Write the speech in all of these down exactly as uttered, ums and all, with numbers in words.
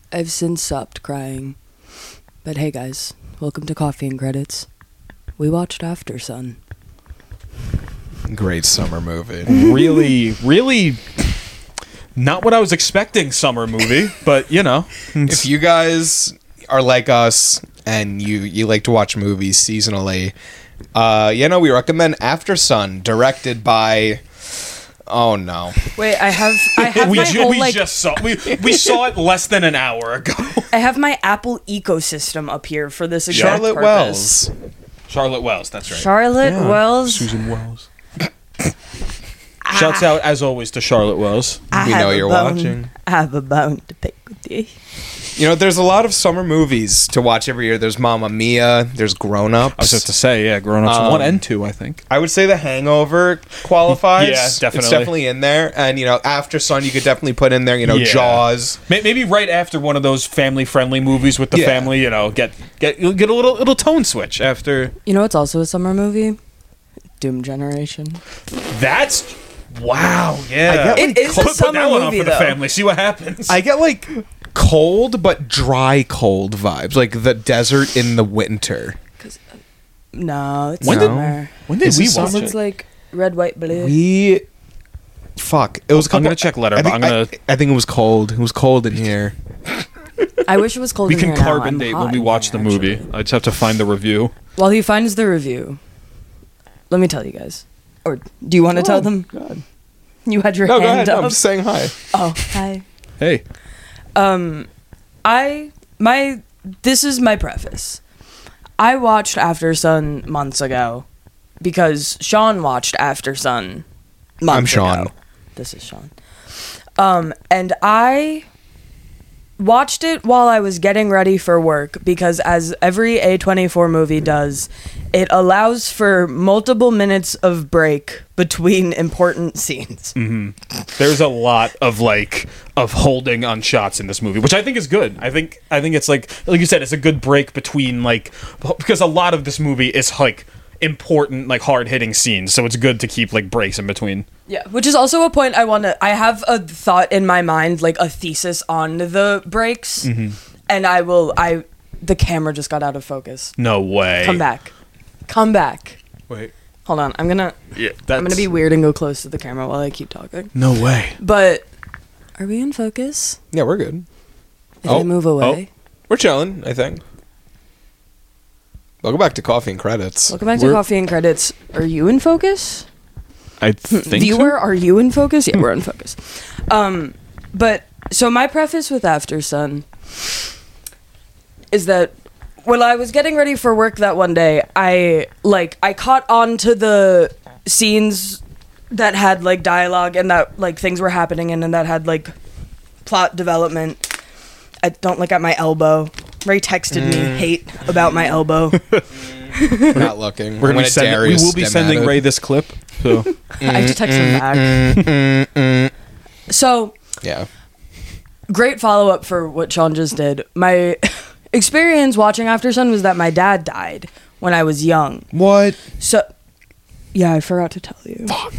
I've since stopped crying. But hey guys, welcome to Coffee and Credits. We watched After Sun. Great summer movie. Really, really not what I was expecting summer movie, but you know. If you guys are like us and you, you like to watch movies seasonally, uh, you know, we recommend After Sun, directed by... Oh no! Wait, I have I have we my ju- whole we like just saw we we saw it less than an hour ago. I have my Apple ecosystem up here for this exact Charlotte purpose. Wells. Charlotte Wells, that's right. Charlotte Wells. Susan Wells. Shouts out as always to Charlotte Wells. I We have know a you're bone. watching. I have a bone to pick with you. You know, there's a lot of summer movies to watch every year. There's Mamma Mia. There's Grown Ups. I was just to say, yeah, Grown Ups Um, one and two, I think. I would say The Hangover qualifies. Yeah, definitely. It's definitely in there. And, you know, After Sun, you could definitely put in there, you know, Yeah. Jaws. May- Maybe right after one of those family-friendly movies with the Yeah. family, you know, get get you'll get a little little tone switch after. You know what's also a summer movie? Doom Generation. That's wow, yeah. I get, It is put, a put summer that one on movie for the though. family. See what happens. I get, like, cold but dry cold vibes. Like the desert in the winter. No, it's When did- summer. when did Is we it watch summer? it? It's like red, white, blue. We... Fuck. It was a I'm couple... gonna check letter, I but think, I'm gonna- I, I think it was cold. It was cold in here. I wish it was cold we in can here now. carbon I'm date hot when we in watch here, the movie. actually. I just have to find the review. While he finds the review, let me tell you guys. Or do you want to tell them? God. You had your No, go hand ahead. up. No, I'm just saying hi. Oh, hi. Hey, Um, I my this is my preface. I watched After Sun months ago because Sean watched After Sun months I'm Sean. ago. This is Sean. Um, and I watched it while I was getting ready for work because, as every A twenty-four movie does, it allows for multiple minutes of break between important scenes. there's a lot of like of holding on shots in this movie, which I think is good. I think I think it's like like you said, it's a good break between like because a lot of this movie is like important, like hard hitting scenes, so it's good to keep like breaks in between. Yeah, which is also a point I want to... I have a thought in my mind, like a thesis on the breaks, and I will... I The camera just got out of focus. No way. Come back. Come back. Wait. Hold on, I'm gonna... Yeah, I'm gonna be weird and go close to the camera while I keep talking. No way. But... Are we in focus? Yeah, we're good. If Oh, I move away? We're chilling, I think. Welcome back to Coffee and Credits. Welcome back to We're- Coffee and Credits. Are you in focus? I think Viewer, so. are you in focus? Yeah, we're in focus. Um, but so my preface with After Sun is that when I was getting ready for work that one day, I like I caught on to the scenes that had like dialogue and that like things were happening in and that had like plot development. I don't look at my elbow. Ray texted me hate about my elbow. We're not looking. We're gonna When be a sending, we Darius will be stem sending at it. Ray this clip. So I have to text him back. So Yeah. great follow up for what Sean just did. My experience watching After Sun was that my dad died when I was young. What? So, yeah, I forgot to tell you. Fuck.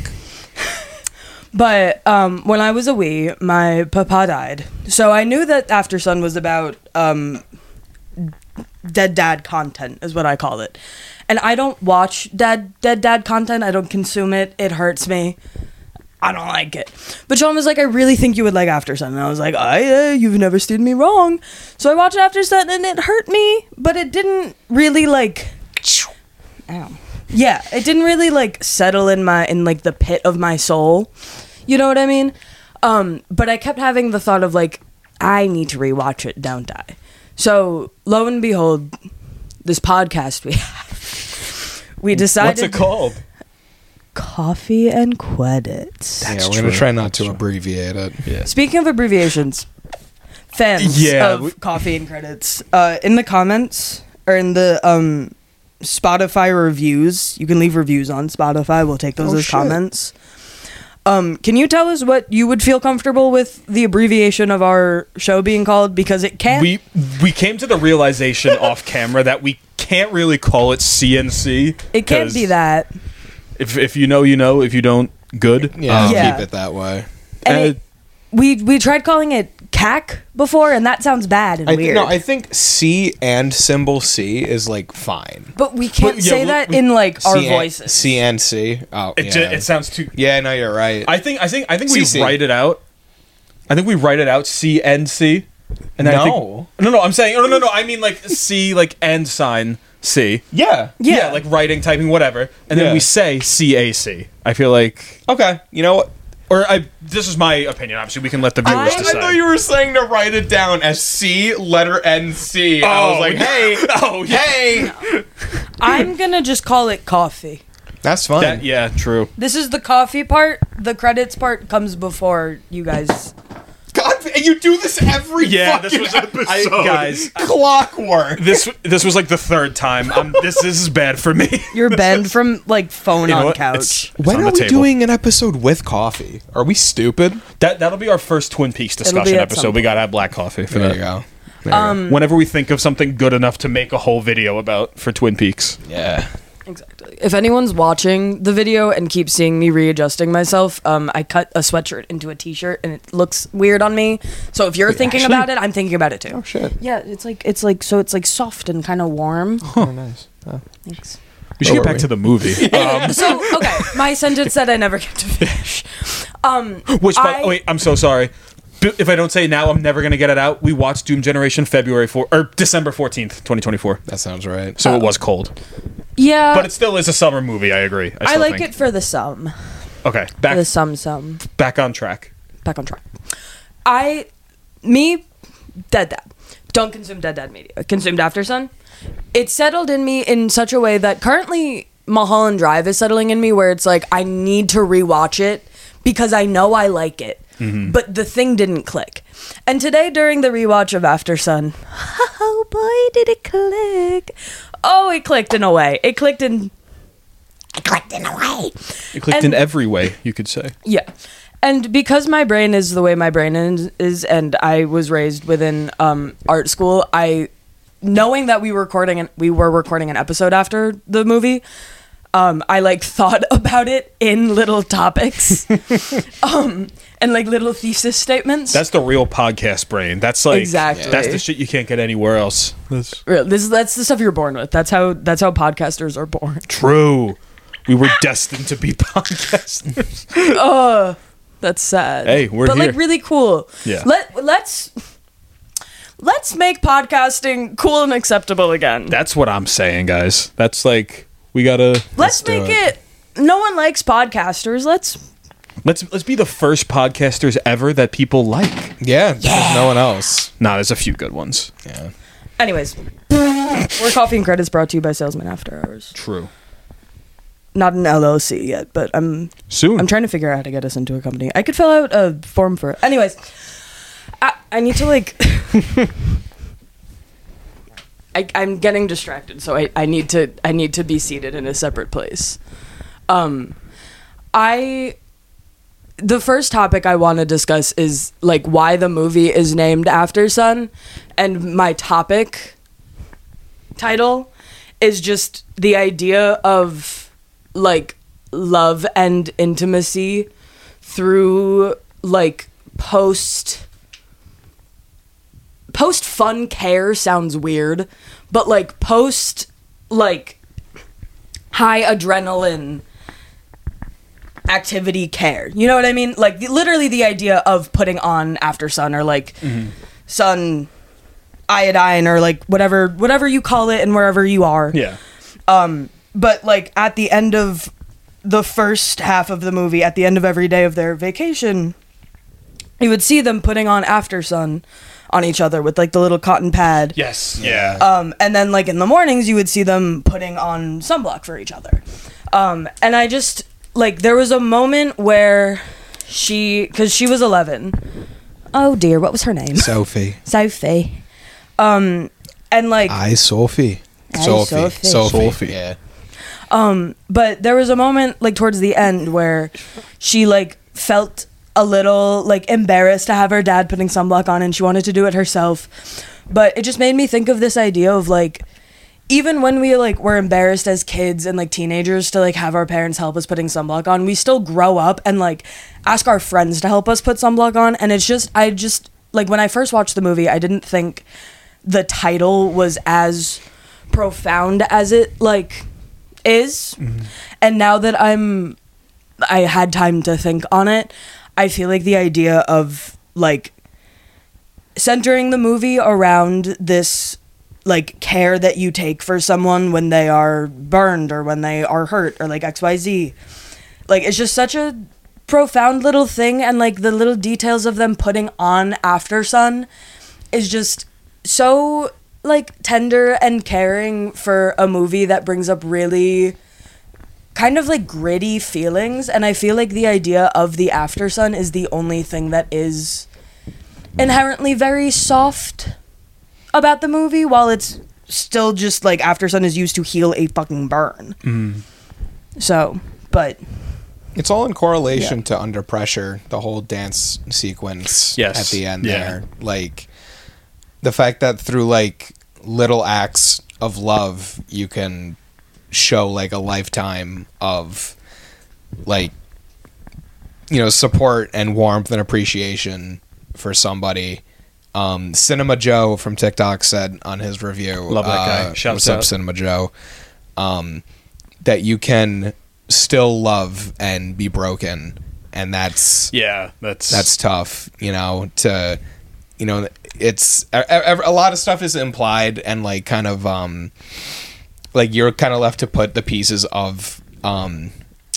But um, when I was a wee, my papa died. So I knew that After Sun was about um, dead dad content, is what I call it. And I don't watch dead dead dad content. I don't consume it. It hurts me. I don't like it. But Sean was like, I really think you would like After Sun. And I was like, I, uh, you've never steered me wrong. So I watched After Sun and it hurt me, but it didn't really like, ow. Yeah, it didn't really like settle in my, in like the pit of my soul. You know what I mean? Um, but I kept having the thought of like, I need to rewatch it, don't I? So lo and behold, this podcast we have, we decided. what's it called? Coffee and Credits. yeah, we're gonna try not to abbreviate it. Yeah. Speaking of abbreviations, fans Yeah, of we- Coffee and Credits, uh, in the comments or in the um, Spotify reviews, you can leave reviews on Spotify. We'll take those Oh, as shit. comments. Um, can you tell us what you would feel comfortable with the abbreviation of our show being called? Because it can't. We we came to the realization off camera that we can't really call it C N C. it can't be that. If if you know, you know. If you don't, good. Yeah, Um, Yeah. keep it that way. And uh, it, we we tried calling it C A C before, and that sounds bad and I, weird. no, I think C and symbol C is like fine. but we can't But, yeah, say we- that we- in like our C and- voices. C and C. Oh, It, yeah. ju- it sounds too. yeah, no, you're right. I think I think I think we C C. write it out. I think we write it out C and C. And then I think, No. no, no. I'm saying no, no, no. I mean like C, like and sign C. yeah. Yeah, Yeah. like writing, typing, whatever. And Yeah. then we say C A C. I feel like, Okay. You know what? or I. This is my opinion. Obviously, we can let the viewers I- I decide. thought you were saying to write it down as C, letter N, C. I was Oh, like, yeah. hey, Oh, yeah. hey. I'm gonna just call it coffee. That's fine. That, yeah, true. This is the coffee part. The credits part comes before you guys. God, and you do this every Yeah, this fucking was episode. I, guys. Clockwork. This this was like the third time. I'm, this this is bad for me. You're banned from like phone You know on what? couch. It's- it's When on are the we table. doing an episode with coffee? Are we stupid? That that'll be our first Twin Peaks be discussion at episode. some We gotta have black coffee for There that. you go. There Um, Whenever we think of something good enough to make a whole video about for Twin Peaks. you go. Yeah. Exactly. If anyone's watching the video and keeps seeing me readjusting myself, um, I cut a sweatshirt into a t-shirt and it looks weird on me. So if you're thinking actually? about it, I'm thinking about it too. Oh shit. Yeah, it's like it's like so it's like soft and kind of warm. Oh nice. Oh. Thanks. We should Where get were back we? to the movie. Um, So okay, my sentence that I never get to finish. Um, which, by, I- oh, wait, I'm so sorry. B- If I don't say it now, I'm never gonna get it out. We watched Doom Generation February four or December fourteenth, twenty twenty-four. That sounds right. So it was cold, yeah, but it still is a summer movie. I agree. I, I still like think. it for the sum. Okay, The back sum sum. back on track. Back on track. I, me, Dead Dad. Don't consume Dead Dad media. Consumed After Sun. It settled in me in such a way that currently Mulholland Drive is settling in me where it's like I need to rewatch it because I know I like it. But the thing didn't click. And today during the rewatch of After Sun, oh boy, did it click. Oh, it clicked in a way. It clicked in it clicked in a way. It clicked And- in every way, you could say. Yeah. And because my brain is the way my brain is, is and I was raised within um, art school, I knowing that we were recording an, we were recording an episode after the movie, um, I like thought about it in little topics. um, and like little thesis statements. That's the real podcast brain. That's like Exactly. That's the shit you can't get anywhere else. That's Real- this that's the stuff you're born with. That's how that's how podcasters are born. true. We were destined to be podcasters. Oh, that's sad. Hey, we're but like here. really cool. Yeah. Let let's let's make podcasting cool and acceptable again. That's what I'm saying, guys. That's like we gotta let's do make it. it. No one likes podcasters. Let's. let's let's be the first podcasters ever that people like. Yeah, there's no one else. Nah, there's a few good ones. Yeah. Anyways, we're Coffee and Credits brought to you by Salesman After Hours. True. Not an L L C yet, but I'm Soon. I'm trying to figure out how to get us into a company. I could fill out a form for it. Anyways, I, I need to like. I, I'm getting distracted, so I, I need to I need to be seated in a separate place. Um, I. The first topic I want to discuss is like why the movie is named After Sun, and my topic title is just the idea of like love and intimacy through like post post fun care sounds weird, but like post like high adrenaline activity care. You know what I mean? Like literally the idea of putting on After Sun or like sun iodine or like whatever whatever you call it and wherever you are. Yeah. Um, but like at the end of the first half of the movie, at the end of every day of their vacation, you would see them putting on After Sun on each other with like the little cotton pad. Yes. Yeah. Um, and then like in the mornings, you would see them putting on sunblock for each other. Um, and I just like there was a moment where she, because she was eleven. Oh dear, what was her name? Sophie. Sophie. Um, and like. I Sophie. Aye, Sophie. Sophie. Sophie. Sophie. Yeah. Um, but there was a moment like towards the end where she like felt a little like embarrassed to have her dad putting sunblock on and she wanted to do it herself. But it just made me think of this idea of like even when we like were embarrassed as kids and like teenagers to like have our parents help us putting sunblock on, we still grow up and like ask our friends to help us put sunblock on. And it's just, I just like when I first watched the movie, I didn't think the title was as profound as it like is. Mm-hmm. And now that I'm, I had time to think on it, I feel like the idea of like centering the movie around this like care that you take for someone when they are burned or when they are hurt or like X Y Z. Like it's just such a profound little thing, and like the little details of them putting on After Sun is just so like tender and caring for a movie that brings up really kind of like gritty feelings. And I feel like the idea of the After Sun is the only thing that is inherently very soft about the movie, while it's still just like After Sun is used to heal a fucking burn. Mm. So, but it's all in correlation yeah. to Under Pressure, the whole dance sequence yes. at the end yeah. there. Like the fact that through like little acts of love you can show like a lifetime of like, you know, support and warmth and appreciation for somebody. Um, Cinema Joe from TikTok said on his review, love that guy. Uh, Shouts what's out. up, Cinema Joe? Um, that you can still love and be broken, and that's yeah, that's that's tough. You know, to you know, it's a, a, a lot of stuff is implied and like kind of um, like you're kind of left to put the pieces of um.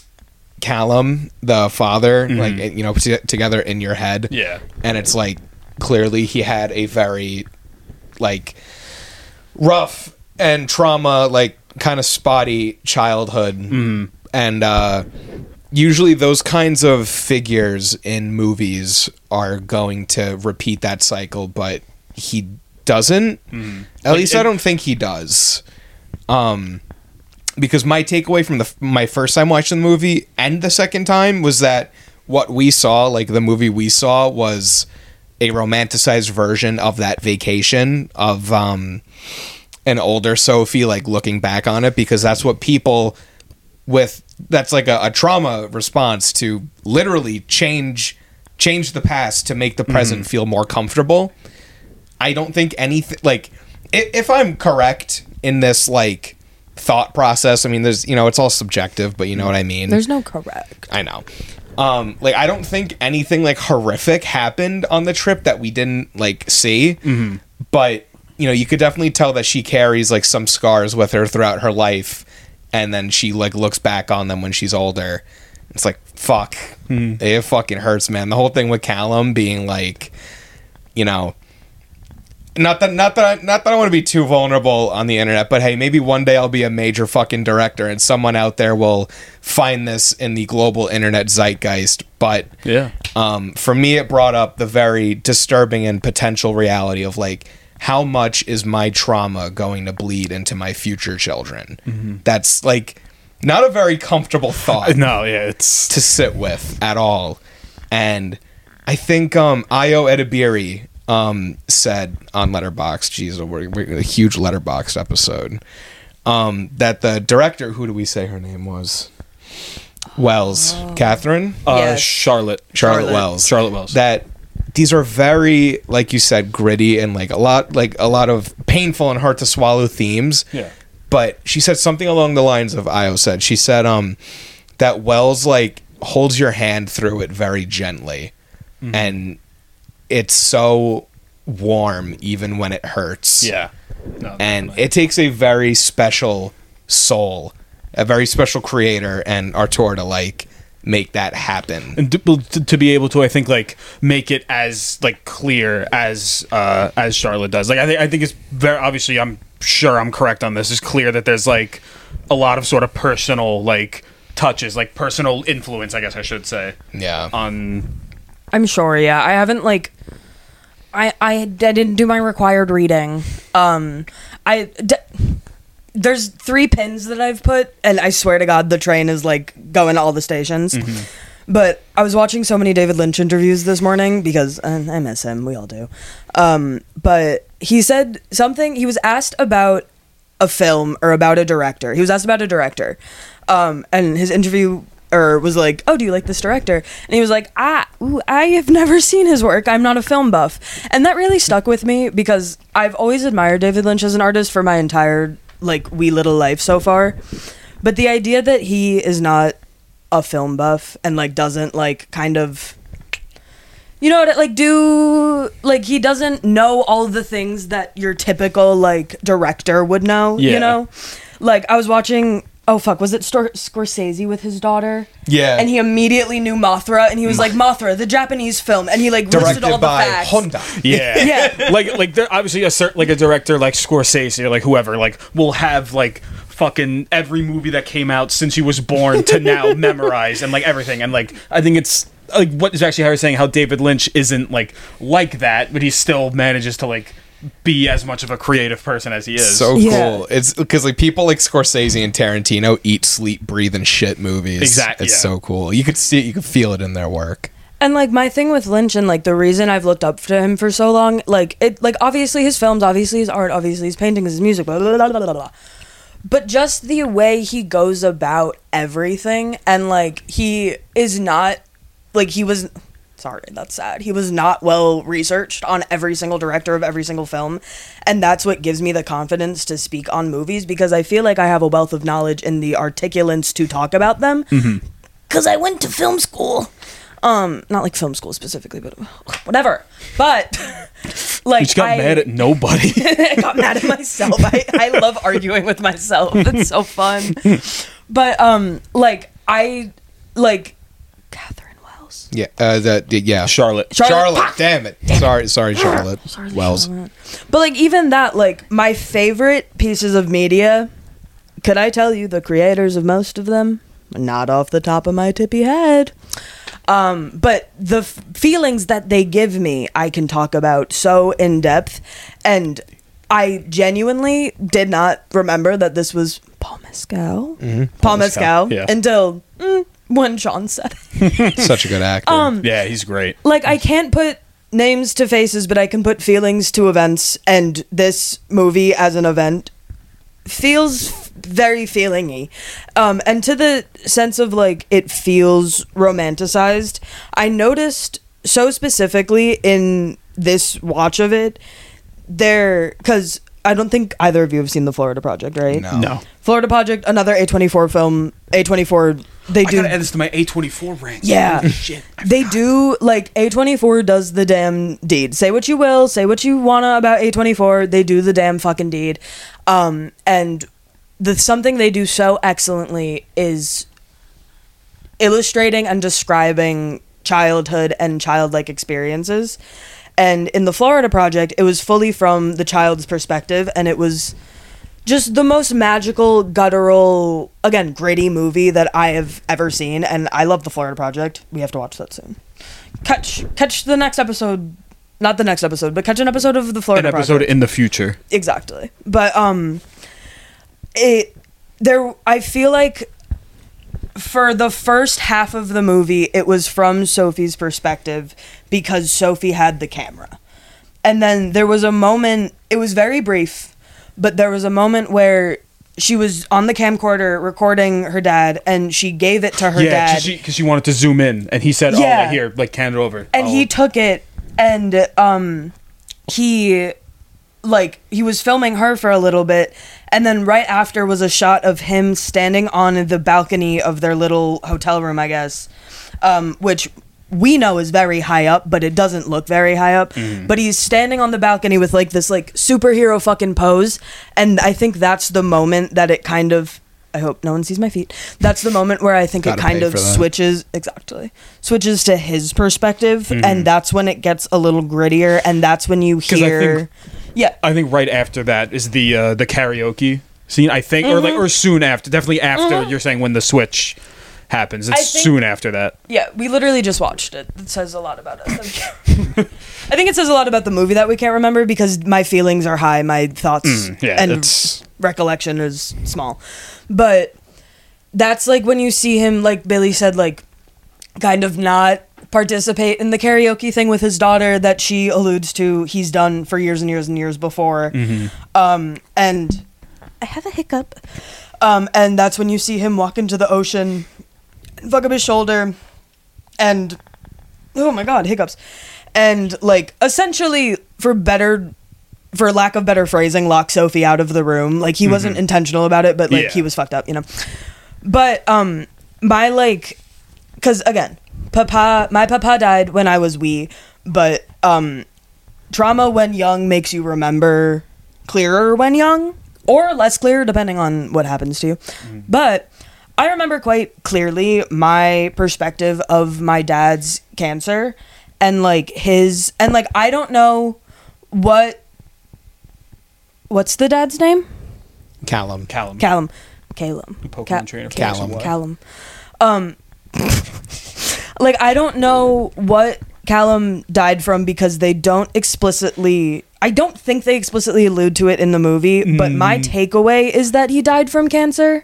Callum, the father, mm-hmm. like you know, t- together in your head. Yeah, and it's like clearly he had a very like rough and trauma, like kind of spotty childhood, mm-hmm. and uh, usually those kinds of figures in movies are going to repeat that cycle, but he doesn't. Mm-hmm. At like, least it, I don't think he does. Um. Because my takeaway from the my first time watching the movie and the second time was that what we saw, like the movie we saw, was a romanticized version of that vacation of um, an older Sophie, like looking back on it, because that's what people with that's like a, a trauma response to literally change change the past to make the present mm-hmm. feel more comfortable. I don't think anything like if, if I'm correct in this like thought process, I mean there's you know it's all subjective, but you know what I mean, there's no correct. I know um like I don't think anything like horrific happened on the trip that we didn't like see, mm-hmm. but you know you could definitely tell that she carries like some scars with her throughout her life, and then she like looks back on them when she's older. It's like fuck, mm-hmm. it fucking hurts, man. The whole thing with Callum being like, you know, Not that, not that, I, not that I want to be too vulnerable on the internet, but hey, maybe one day I'll be a major fucking director, and someone out there will find this in the global internet zeitgeist. But yeah, um, for me, it brought up the very disturbing and potential reality of like, how much is my trauma going to bleed into my future children? Mm-hmm. That's like not a very comfortable thought. No, yeah, it's to sit with at all. And I think um, Ayo Edebiri Um, said on Letterboxd, geez, we're, we're a huge Letterboxd episode, um, that the director, who do we say her name was? Wells. Oh. Catherine? Uh, yes. Charlotte. Charlotte. Charlotte Wells. Charlotte Wells. That these are very, like you said, gritty and like a lot, like a lot of painful and hard to swallow themes. Yeah. But she said something along the lines of Io said. She said, um, that Wells like holds your hand through it very gently, mm-hmm. and it's so warm even when it hurts. Yeah. No, and it takes a very special soul, a very special creator and auteur to like make that happen. And to, to be able to, I think, like make it as like clear as uh, as Charlotte does. Like I think I think it's very obviously. I'm sure I'm correct on this. It's clear that there's like a lot of sort of personal like touches, like personal influence, I guess I should say. Yeah. On. I'm sure. Yeah, I haven't like. I, I I didn't do my required reading. Um, I d- there's three pins that I've put, and I swear to God, the train is like going to all the stations. Mm-hmm. But I was watching so many David Lynch interviews this morning because uh, I miss him. We all do. Um, but he said something. He was asked about a film or about a director. He was asked about a director, um, and his interview or was like, "Oh, do you like this director?" And he was like, "Ah, ooh, I have never seen his work. I'm not a film buff," and that really stuck with me because I've always admired David Lynch as an artist for my entire like wee little life so far, but the idea that he is not a film buff and like doesn't like kind of, you know what, like do like he doesn't know all the things that your typical like director would know. Yeah. You know, like I was watching. Oh fuck, was it Stor- Scorsese with his daughter? Yeah. And he immediately knew Mothra, and he was like, Mothra, the Japanese film, and he like listed Directed all the by facts. Honda. Yeah, Yeah. Like, like there obviously a certain like a director like Scorsese or like whoever like will have like fucking every movie that came out since he was born to now memorize and like everything. And like I think it's like what is actually how you're saying how David Lynch isn't like like that, but he still manages to like be as much of a creative person as he is. So Yeah. cool. It's because like people like Scorsese and Tarantino eat, sleep, breathe, and shit movies. Exactly, It's yeah. so cool. You could see it, you could feel it in their work. And like my thing with Lynch and like the reason I've looked up to him for so long, like it, like obviously his films, obviously his art, obviously his paintings, his music, blah blah blah blah blah. blah. But just the way he goes about everything, and like he is not, like he was, sorry, that's sad. He was not well researched on every single director of every single film, and that's what gives me the confidence to speak on movies because I feel like I have a wealth of knowledge in the articulants to talk about them. Because I went to film school. Um, not like film school specifically, but whatever. But like, You just got I, mad at nobody. I got mad at myself. I, I love arguing with myself. It's so fun. But um, like I like Catherine Wells. Yeah. Uh, that. Yeah. Charlotte. Charlotte. Charlotte. Fuck. Damn it. Sorry. Sorry, Charlotte. Sorry, Wells. Charlotte. But like even that, like my favorite pieces of media. Could I tell you the creators of most of them? Not off the top of my tippy head. Um, but the f- feelings that they give me, I can talk about so in depth, and I genuinely did not remember that this was Paul Mescal. Mm-hmm. Paul Mescal, Mescal yeah. until mm, when Sean said it. Such a good actor. Um, Yeah, he's great. Like I can't put names to faces, but I can put feelings to events, and this movie as an event feels very feelingy, um and to the sense of like it feels romanticized. I noticed so specifically in this watch of it there, because I don't think either of you have seen the Florida Project, right? No. No. Florida Project, another A twenty-four film. A twenty-four, they I do gotta add this to my A twenty-four rank. Yeah. Holy shit. they do, like, A twenty-four does the damn deed. Say what you will, say what you wanna about A twenty-four, they do the damn fucking deed. Um, and the something they do so excellently is illustrating and describing childhood and childlike experiences. And in the Florida Project, it was fully from the child's perspective, and it was just the most magical, guttural, again, gritty movie that I have ever seen, and I love the Florida Project. We have to watch that soon. Catch catch the next episode, not the next episode, but catch an episode of the Florida An episode Project. in the future. Exactly. But um it there I feel like for the first half of the movie it was from Sophie's perspective because Sophie had the camera. And then there was a moment, it was very brief, but there was a moment where she was on the camcorder recording her dad, and she gave it to her Yeah, dad. because she, 'cause she wanted to zoom in, and he said, "Oh, Yeah. like, here, like hand it over." And oh. he took it, and um he like he was filming her for a little bit, and then right after was a shot of him standing on the balcony of their little hotel room, I guess, um which we know is very high up, but it doesn't look very high up. Mm-hmm. But he's standing on the balcony with like this like superhero fucking pose, and I think that's the moment that it kind of, I hope no one sees my feet. That's the moment where I think it Gotta kind pay of for that. switches, exactly, switches to his perspective, Mm-hmm. and that's when it gets a little grittier, and that's when you 'Cause I hear, think- yeah, I think right after that is the uh, the karaoke scene. I think, or like, or soon after. Definitely after. You're saying when the switch happens. It's I think- soon after that. yeah. We literally just watched it. It says a lot about us. I think it says a lot about the movie that we can't remember because my feelings are high, my thoughts Mm, yeah, and that's- recollection is small, but that's like when you see him, like Billy said, like kind of not participate in the karaoke thing with his daughter that she alludes to he's done for years and years and years before. Mm-hmm. Um, and I have a hiccup. Um, and that's when you see him walk into the ocean, fuck up his shoulder, and oh my god, hiccups. And like essentially, for better, for lack of better phrasing, lock Sophie out of the room. Like he mm-hmm. wasn't intentional about it, but like yeah. he was fucked up, you know. But um, my like, because again, papa, my papa died when I was wee, but um, trauma when young makes you remember clearer when young, or less clear depending on what happens to you. Mm-hmm. But I remember quite clearly my perspective of my dad's cancer, and like his, and like I don't know what, what's the dad's name? Callum. Callum. Callum. Callum. Pokemon Ca- trainer. Callum. Callum. Um, like I don't know what Callum died from because they don't explicitly, I don't think they explicitly allude to it in the movie, mm. but my takeaway is that he died from cancer.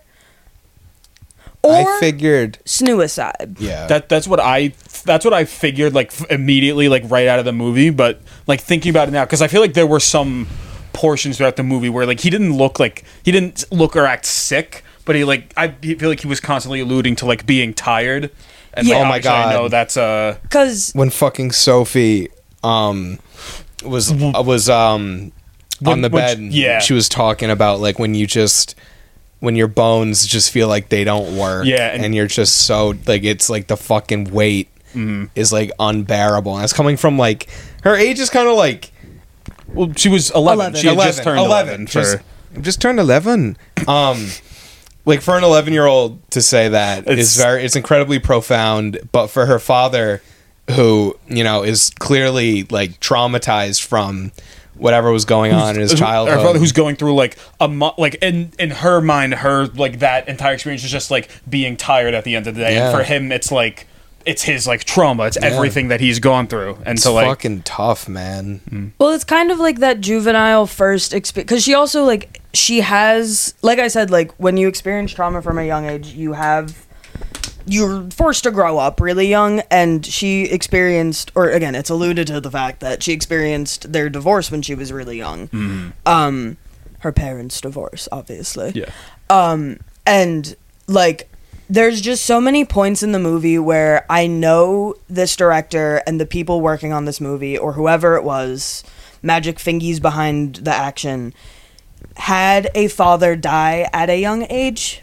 Or I figured suicide. Yeah. That that's what I that's what I figured like f- immediately like right out of the movie, but like thinking about it now, cuz I feel like there were some portions throughout the movie where like he didn't look like he didn't look or act sick, but he like I feel like he was constantly alluding to like being tired. And yeah. like, oh my god. I know that's uh cuz when fucking Sophie um was uh, was um when, on the when bed, she, yeah. she was talking about like when you just when your bones just feel like they don't work, yeah, and, and you're just so like it's like the fucking weight mm-hmm. is like unbearable, and it's coming from like her age is kind of like well she was eleven, eleven. she had eleven, just turned eleven, eleven for, just, just turned eleven um like for an eleven year old to say that it's, is very it's incredibly profound, but for her father who you know is clearly like traumatized from whatever was going on in his childhood. Her father who's going through like a mo- like in in her mind, her like that entire experience is just like being tired at the end of the day. Yeah. And for him, it's like it's his like trauma. It's yeah. everything that he's gone through. And it's so like fucking tough, man. Mm. Well, it's kind of like that juvenile first experience, because she also like she has, like I said, like when you experience trauma from a young age, you have. You're forced to grow up really young, and she experienced, or again, it's alluded to the fact that she experienced their divorce when she was really young. Mm. Um, her parents' divorce, obviously. Yeah. Um, and like, there's just so many points in the movie where I know this director and the people working on this movie, or whoever it was, magic fingies behind the action, had a father die at a young age.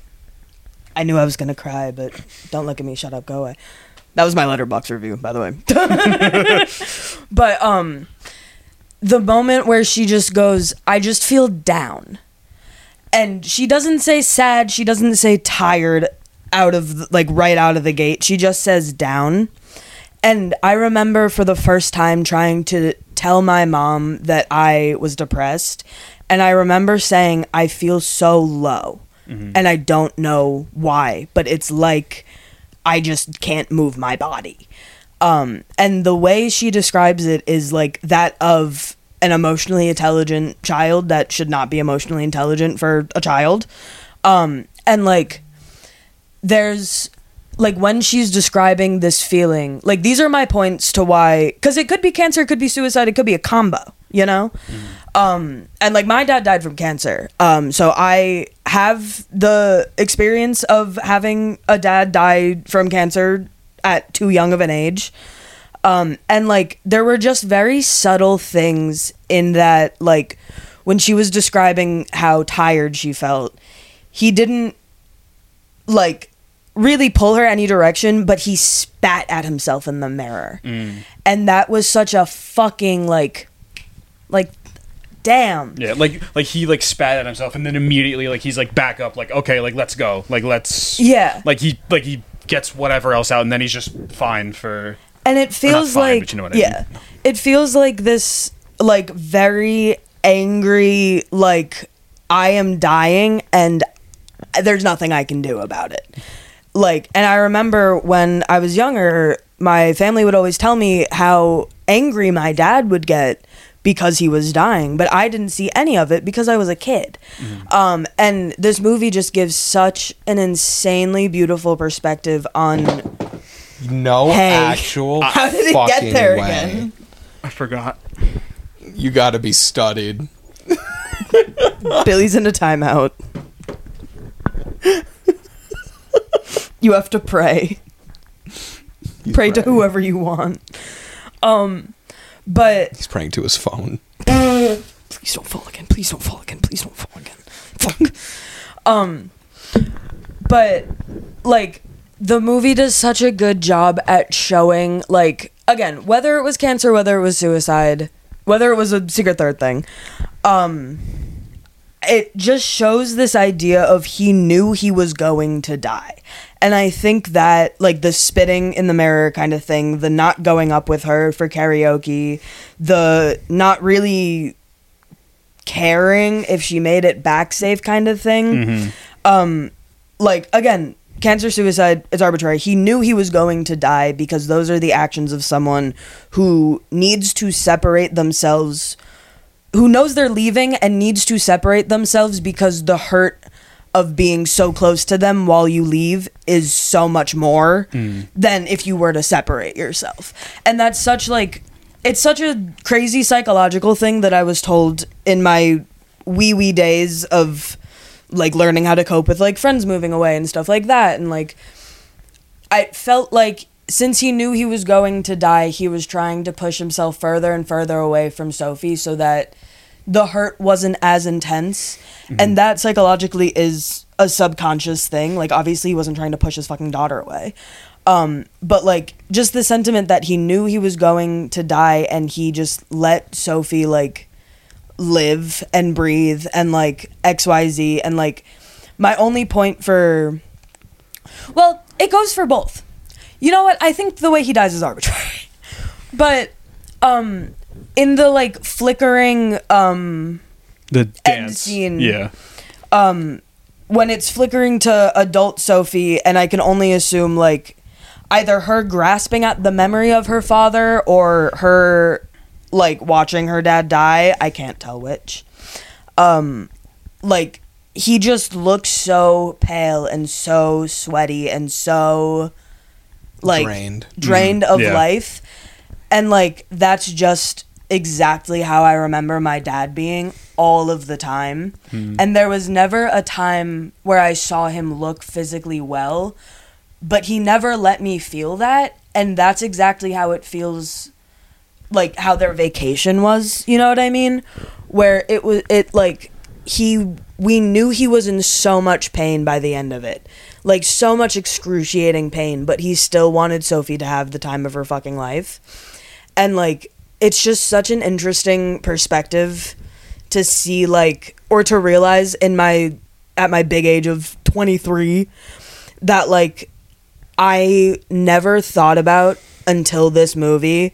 I knew I was going to cry, but don't look at me. Shut up. Go away. That was my Letterboxd review, by the way. But um, the moment where she just goes, I just feel down. And she doesn't say sad. She doesn't say tired out of, the, like, right out of the gate. She just says down. And I remember for the first time trying to tell my mom that I was depressed. And I remember saying, I feel so low. Mm-hmm. And I don't know why, but it's like I just can't move my body. Um, and the way she describes it is like that of an emotionally intelligent child that should not be emotionally intelligent for a child. Um, and like there's like when she's describing this feeling, like these are my points to why, because it could be cancer, it could be suicide, it could be a combo, you know? Mm-hmm. Um, and like my dad died from cancer. Um, so I have the experience of having a dad die from cancer at too young of an age. Um, and like there were just very subtle things in that, like when she was describing how tired she felt, he didn't like really pull her any direction, but he spat at himself in the mirror. Mm. And that was such a fucking like, like, damn. Yeah, like like he like spat at himself, and then immediately like he's like back up, like okay, like let's go, like let's yeah, like he like he gets whatever else out, and then he's just fine for. And it feels fine, like but you know what I yeah, mean. It feels like this like very angry like I am dying and there's nothing I can do about it. Like, and I remember when I was younger, my family would always tell me how angry my dad would get because he was dying, but I didn't see any of it because I was a kid. Mm-hmm. Um, and this movie just gives such an insanely beautiful perspective on no hey, actual how did it get there way. Again? I forgot. You gotta be studied. Billy's in a timeout. You have to pray. He's Pray to praying. whoever you want. Um, but He's praying to his phone. please don't fall again. Please don't fall again. Please don't fall again. Fuck. Um, but like the movie does such a good job at showing, like, again, whether it was cancer, whether it was suicide, whether it was a secret third thing, um, it just shows this idea of he knew he was going to die. And I think that, like, the spitting in the mirror kind of thing, the not going up with her for karaoke, the not really caring if she made it back safe kind of thing. Mm-hmm. Um, like, again, cancer, suicide, it's arbitrary. He knew he was going to die because those are the actions of someone who needs to separate themselves, who knows they're leaving and needs to separate themselves because the hurt of being so close to them while you leave is so much more mm. than if you were to separate yourself. And that's such, like, it's such a crazy psychological thing that I was told in my wee wee days of, like, learning how to cope with, like, friends moving away and stuff like that. And, like, I felt like since he knew he was going to die, he was trying to push himself further and further away from Sophie so that the hurt wasn't as intense. Mm-hmm. And that psychologically is a subconscious thing. Like, obviously he wasn't trying to push his fucking daughter away. Um, but, like, just the sentiment that he knew he was going to die and he just let Sophie, like, live and breathe and, like, X Y Z. And, like, my only point for... Well, it goes for both. You know what? I think the way he dies is arbitrary. But, um... in the, like, flickering um the end dance scene, yeah um when it's flickering to adult Sophie, and I can only assume, like, either her grasping at the memory of her father or her, like, watching her dad die, I can't tell which, um like, he just looks so pale and so sweaty and so, like, Drained. drained Mm, of yeah. life. And, like, that's just exactly how I remember my dad being all of the time. Mm. And there was never a time where I saw him look physically well, but he never let me feel that. And that's exactly how it feels, like, how their vacation was, you know what I mean? Where it was, it, like, he, we knew he was in so much pain by the end of it. Like, so much excruciating pain, but he still wanted Sophie to have the time of her fucking life. And, like, it's just such an interesting perspective to see, like, or to realize in my, at my big age of twenty-three, that, like, I never thought about until this movie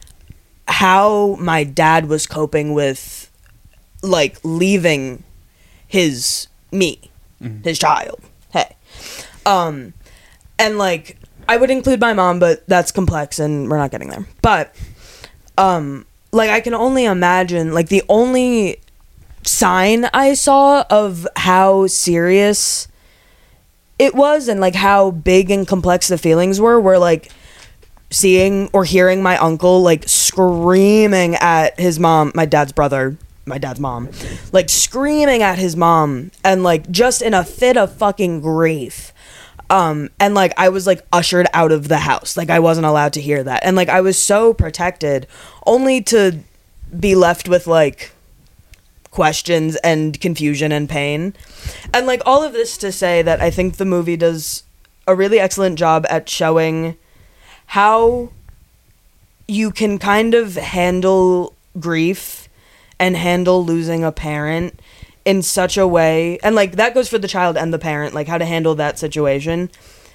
how my dad was coping with, like, leaving his, me, mm-hmm. his child. Hey. Um, and, like, I would include my mom, but that's complex and we're not getting there. But, um, like, I can only imagine, like, the only sign I saw of how serious it was and, like, how big and complex the feelings were, were, like, seeing or hearing my uncle, like, screaming at his mom, my dad's brother, my dad's mom, like, screaming at his mom and, like, just in a fit of fucking grief. Um, and, like, I was, like, ushered out of the house. Like, I wasn't allowed to hear that. And, like, I was so protected only to be left with, like, questions and confusion and pain. And, like, all of this to say that I think the movie does a really excellent job at showing how you can kind of handle grief and handle losing a parent in such a way, and, like, that goes for the child and the parent, like, how to handle that situation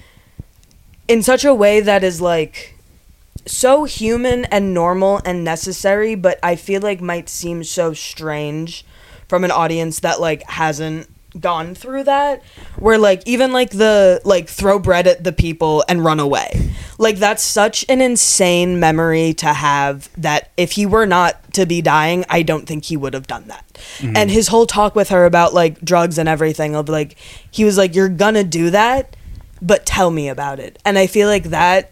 in such a way that is, like, so human and normal and necessary, but I feel like might seem so strange from an audience that, like, hasn't gone through that, where, like, even, like, the, like, throw bread at the people and run away, like, that's such an insane memory to have, that if he were not to be dying, I don't think he would have done that. Mm-hmm. And his whole talk with her about, like, drugs and everything, of, like, he was like, you're gonna do that, but tell me about it. And I feel like that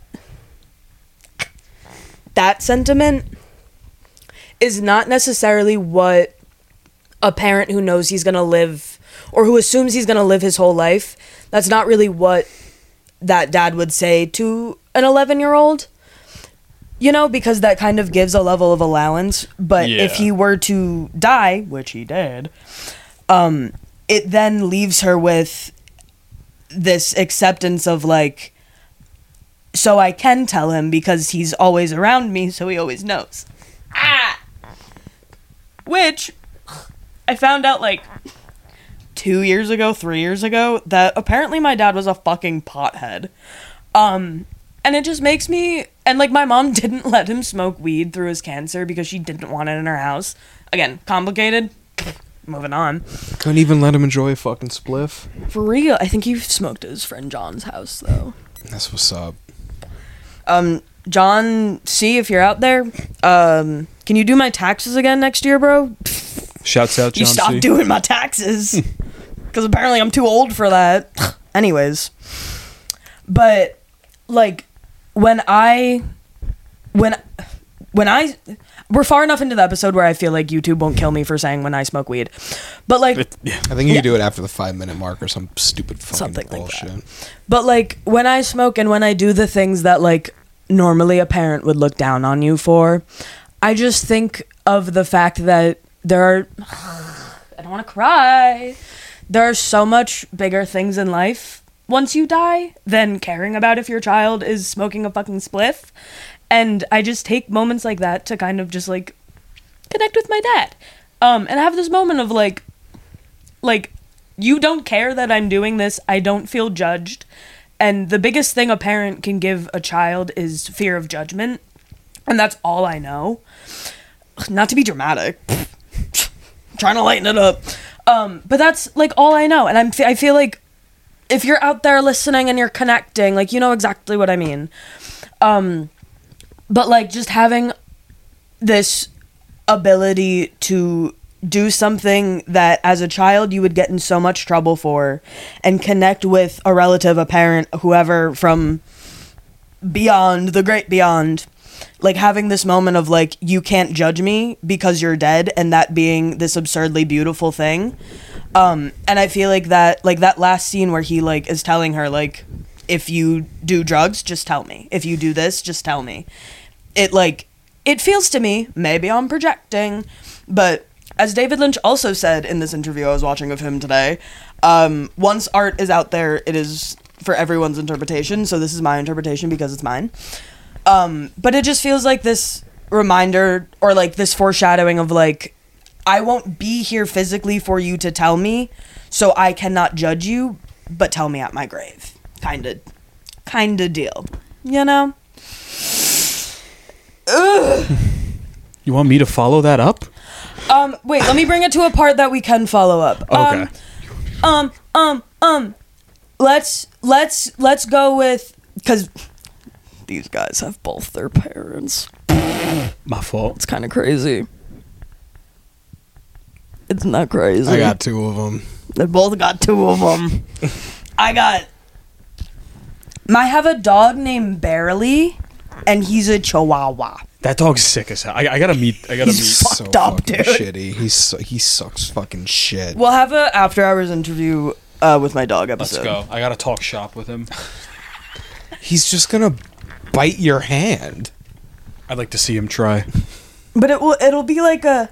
that sentiment is not necessarily what a parent who knows he's going to live or who assumes he's going to live his whole life. That's not really what that dad would say to an eleven-year-old. You know, because that kind of gives a level of allowance. But Yeah. if he were to die, which he did, um, it then leaves her with this acceptance of, like, so I can tell him because he's always around me, so he always knows. Ah! Which, I found out, like, two years ago, three years ago, that apparently my dad was a fucking pothead. Um... And it just makes me... And, like, my mom didn't let him smoke weed through his cancer because she didn't want it in her house. Again, complicated. Moving on. Couldn't even let him enjoy a fucking spliff. For real, I think he smoked at his friend John's house, though. That's what's up. Um, John C., if you're out there, um, can you do my taxes again next year, bro? Shouts out, John You stopped C. doing my taxes. Because apparently I'm too old for that. Anyways. But, like... When I, when, when I, we're far enough into the episode where I feel like YouTube won't kill me for saying when I smoke weed, but like, It- yeah. I think you Yeah. can do it after the five minute mark or some stupid fucking Something like bullshit. but like when I smoke and when I do the things that like normally a parent would look down on you for, I just think of the fact that there are, I don't want to cry, there are so much bigger things in life once you die than caring about if your child is smoking a fucking spliff. And I just take moments like that to kind of just like connect with my dad. Um, and have this moment of like, like, you don't care that I'm doing this. I don't feel judged. And the biggest thing a parent can give a child is fear of judgment. And that's all I know. Not to be dramatic. Trying to lighten it up. Um, but that's like all I know. And I'm, I feel like if you're out there listening and you're connecting, like, you know exactly what I mean. Um, but, like, just having this ability to do something that, as a child, you would get in so much trouble for and connect with a relative, a parent, whoever from beyond, the great beyond. Like, having this moment of, like, you can't judge me because you're dead, and that being this absurdly beautiful thing. Um, and I feel like that, like that last scene where he like is telling her like, if you do drugs, just tell me. If you do this, just tell me. It like, it feels to me, maybe I'm projecting, but as David Lynch also said in this interview I was watching of him today, um, once art is out there, it is for everyone's interpretation. So this is my interpretation because it's mine. Um, but it just feels like this reminder or like this foreshadowing of like, I won't be here physically for you to tell me, so I cannot judge you, but tell me at my grave. Kind of, kind of deal. You know? Ugh. You want me to follow that up? Um, wait, let me bring it to a part that we can follow up. Okay. Um, um, um, um, let's, let's, let's go with, because these guys have both their parents. My fault. It's kind of crazy. It's not crazy. I got two of them. They both got two of them. I got... I have a dog named Barely, and he's a Chihuahua. That dog's sick as hell. I, I gotta meet. I gotta He's meet. fucked up, fucking dude. shitty. He's su- he sucks fucking shit. We'll have a after hours interview uh, with my dog Let's episode. go. I gotta talk shop with him. He's just gonna bite your hand. I'd like to see him try. But it will. It'll be like a.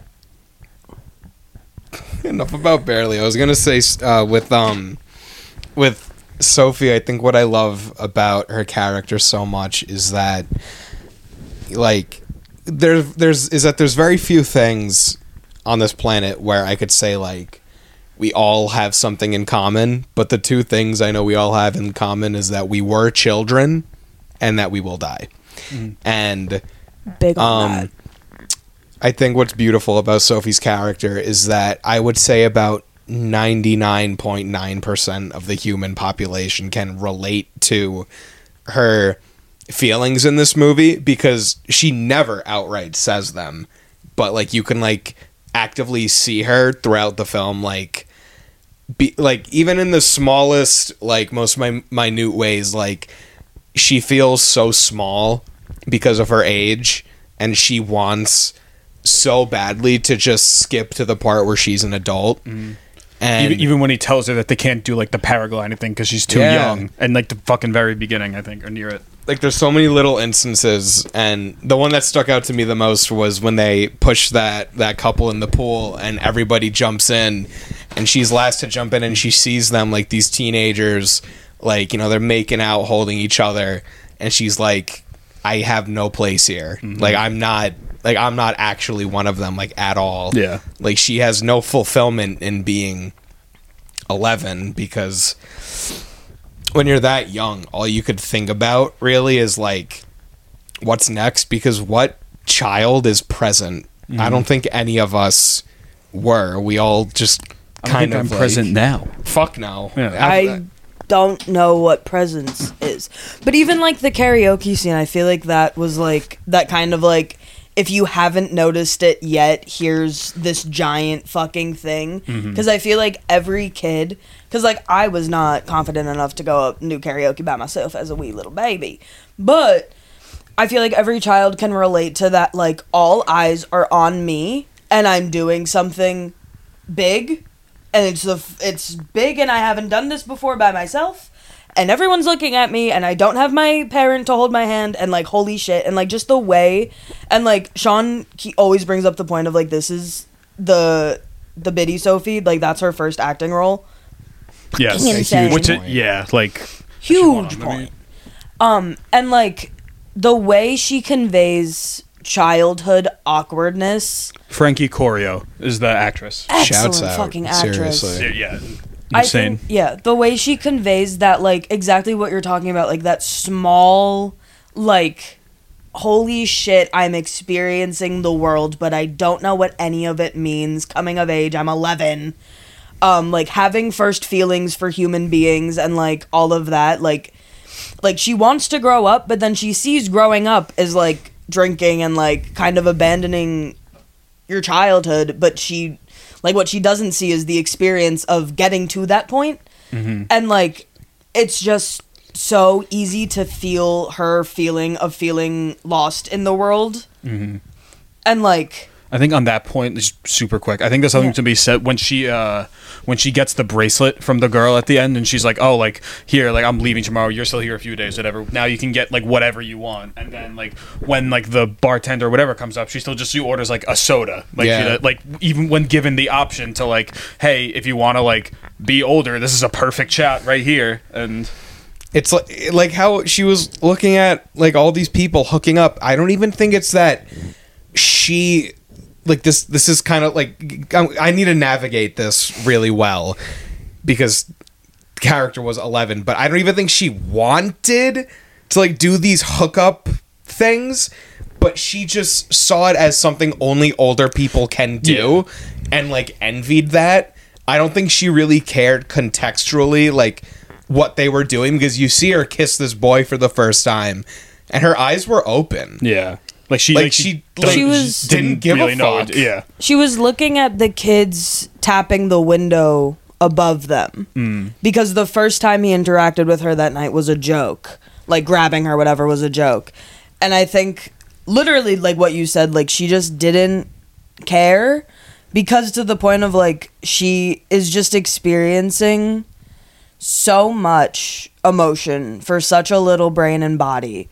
Enough about Barely. I was gonna say uh, with um with Sophie. I think what I love about her character so much is that like there there's is that there's very few things on this planet where I could say like we all have something in common, but the two things I know we all have in common is that we were children and that we will die. Mm-hmm. And Big on um that. I think what's beautiful about Sophie's character is that I would say about ninety-nine point nine percent of the human population can relate to her feelings in this movie because she never outright says them, but like you can like actively see her throughout the film like be like even in the smallest like most mi- minute ways, like she feels so small because of her age and she wants so badly to just skip to the part where she's an adult. Mm. And even, even when he tells her that they can't do like the paragliding thing because she's too Yeah. young, and like the fucking very beginning, I think, or near it. like there's so many little instances, and the one that stuck out to me the most was when they push that that couple in the pool and everybody jumps in, and she's last to jump in, and she sees them like these teenagers, like, you know, they're making out, holding each other, and she's like, I have no place here. Mm-hmm. Like I'm not like I'm not actually one of them, like, at all. Yeah. Like she has no fulfillment in being eleven, because when you're that young, all you could think about really is like what's next, because what child is present? Mm-hmm. I don't think any of us were. We all just I don't kind think of I'm like, present now. Fuck no. Yeah. I don't know what presence is. But even like the karaoke scene, I feel like that was like that kind of like, if you haven't noticed it yet, here's this giant fucking thing. Because I feel like every kid, because like I was not confident enough to go up and do karaoke by myself as a wee little baby. But I feel like every child can relate to that, like all eyes are on me and I'm doing something big. And it's the f- it's big, and I haven't done this before by myself, and everyone's looking at me, and I don't have my parent to hold my hand, and like holy shit, and like just the way, and like Sean, he always brings up the point of like this is the the Biddy Sophie, like that's her first acting role. Yes. Fucking insane. Which it, yeah, like Huge Hold on, let me- point. Um, and like the way she conveys childhood awkwardness. Frankie Corio is the actress. Excellent Shouts out, fucking actress. seriously. Yeah, I insane. think, yeah, the way she conveys that, like, exactly what you're talking about, like, that small, like, holy shit, I'm experiencing the world, but I don't know what any of it means. Coming of age, I'm eleven. Um, like, having first feelings for human beings and, like, all of that, like, like, she wants to grow up, but then she sees growing up as, like, drinking and, like, kind of abandoning your childhood, but she... Like, what she doesn't see is the experience of getting to that point. Mm-hmm. And, like, it's just so easy to feel her feeling of feeling lost in the world. Mm-hmm. And, like... I think on that point, just super quick, I think there's something Yeah. to be said when she uh, when she gets the bracelet from the girl at the end, and she's like, "Oh, like here, like I'm leaving tomorrow. You're still here a few days, whatever. Now you can get like whatever you want." And then like when like the bartender or whatever comes up, she still just she orders like a soda, like Yeah. she, like even when given the option to like, "Hey, if you want to like be older, this is a perfect shot right here." And It's like like how she was looking at like all these people hooking up. I don't even think it's that she like this this is kind of like I I need to navigate this really well because the character was eleven, but I don't even think she wanted to like do these hookup things, but she just saw it as something only older people can do and like envied that. I don't think she really cared contextually like what they were doing, because you see her kiss this boy for the first time and her eyes were open. yeah, like she Like, like, she- she, like, She was- didn't give a really know fuck. it. Yeah, She was looking at the kids tapping the window above them. Mm. Because the first time he interacted with her that night was a joke. Like, grabbing her, whatever, was a joke. And I think, literally, like what you said, like, she just didn't care. Because to the point of, like, she is just experiencing so much emotion for such a little brain and body.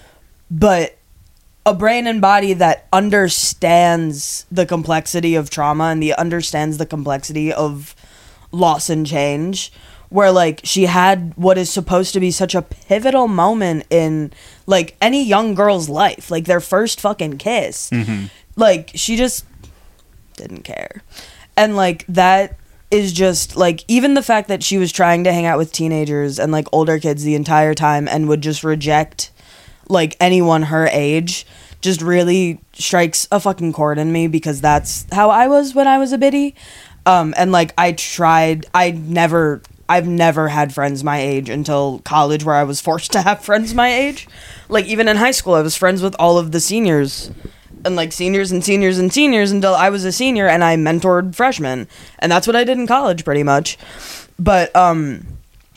But a brain and body that understands the complexity of trauma and the understands the complexity of loss and change, where like she had what is supposed to be such a pivotal moment in like any young girl's life, like their first fucking kiss. Mm-hmm. Like she just didn't care. And like that is just like, even the fact that she was trying to hang out with teenagers and like older kids the entire time and would just reject like anyone her age just really strikes a fucking chord in me, because that's how I was when I was a biddy. Um, and like I tried, I never, I've never had friends my age until college, where I was forced to have friends my age. Like even in high school, I was friends with all of the seniors and like seniors and seniors and seniors until I was a senior and I mentored freshmen. And that's what I did in college pretty much. But, um,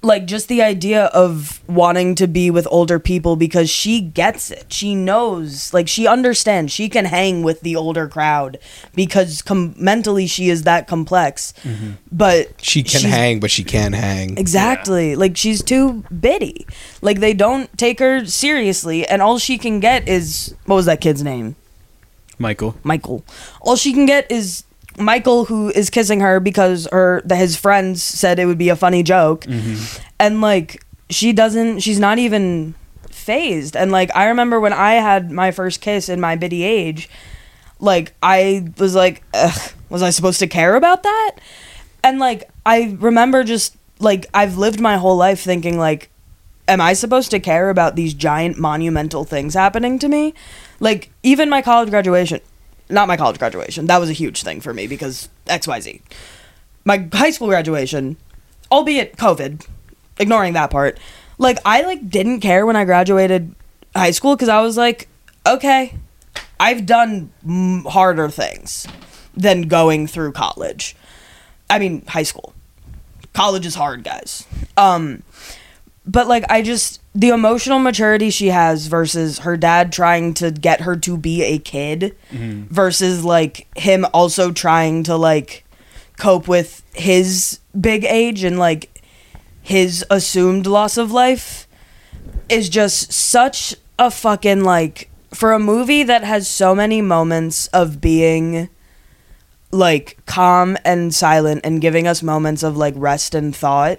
like just the idea of wanting to be with older people because she gets it. She knows, like she understands. She can hang with the older crowd because com- mentally she is that complex. Mm-hmm. But She can she's- hang, but she can't hang. Exactly. Like she's too bitty. Like they don't take her seriously and all she can get is what was that kid's name? Michael. Michael. All she can get is Michael, who is kissing her because her the, his friends said it would be a funny joke, and like she doesn't, she's not even phased. And like I remember when I had my first kiss in my bitty age, like I was like, ugh, was I supposed to care about that? And like I remember just like I've lived my whole life thinking like, am I supposed to care about these giant monumental things happening to me? Like even my college graduation. Not my college graduation. That was a huge thing for me because X Y Z. My high school graduation, albeit COVID, ignoring that part, like I like didn't care when I graduated high school because I was like, okay, I've done m- harder things than going through college. I mean, high school. College is hard, guys. Um, but like I just the emotional maturity she has versus her dad trying to get her to be a kid mm-hmm. versus like him also trying to like cope with his big age and like his assumed loss of life is just such a fucking like for a movie that has so many moments of being like calm and silent and giving us moments of like rest and thought.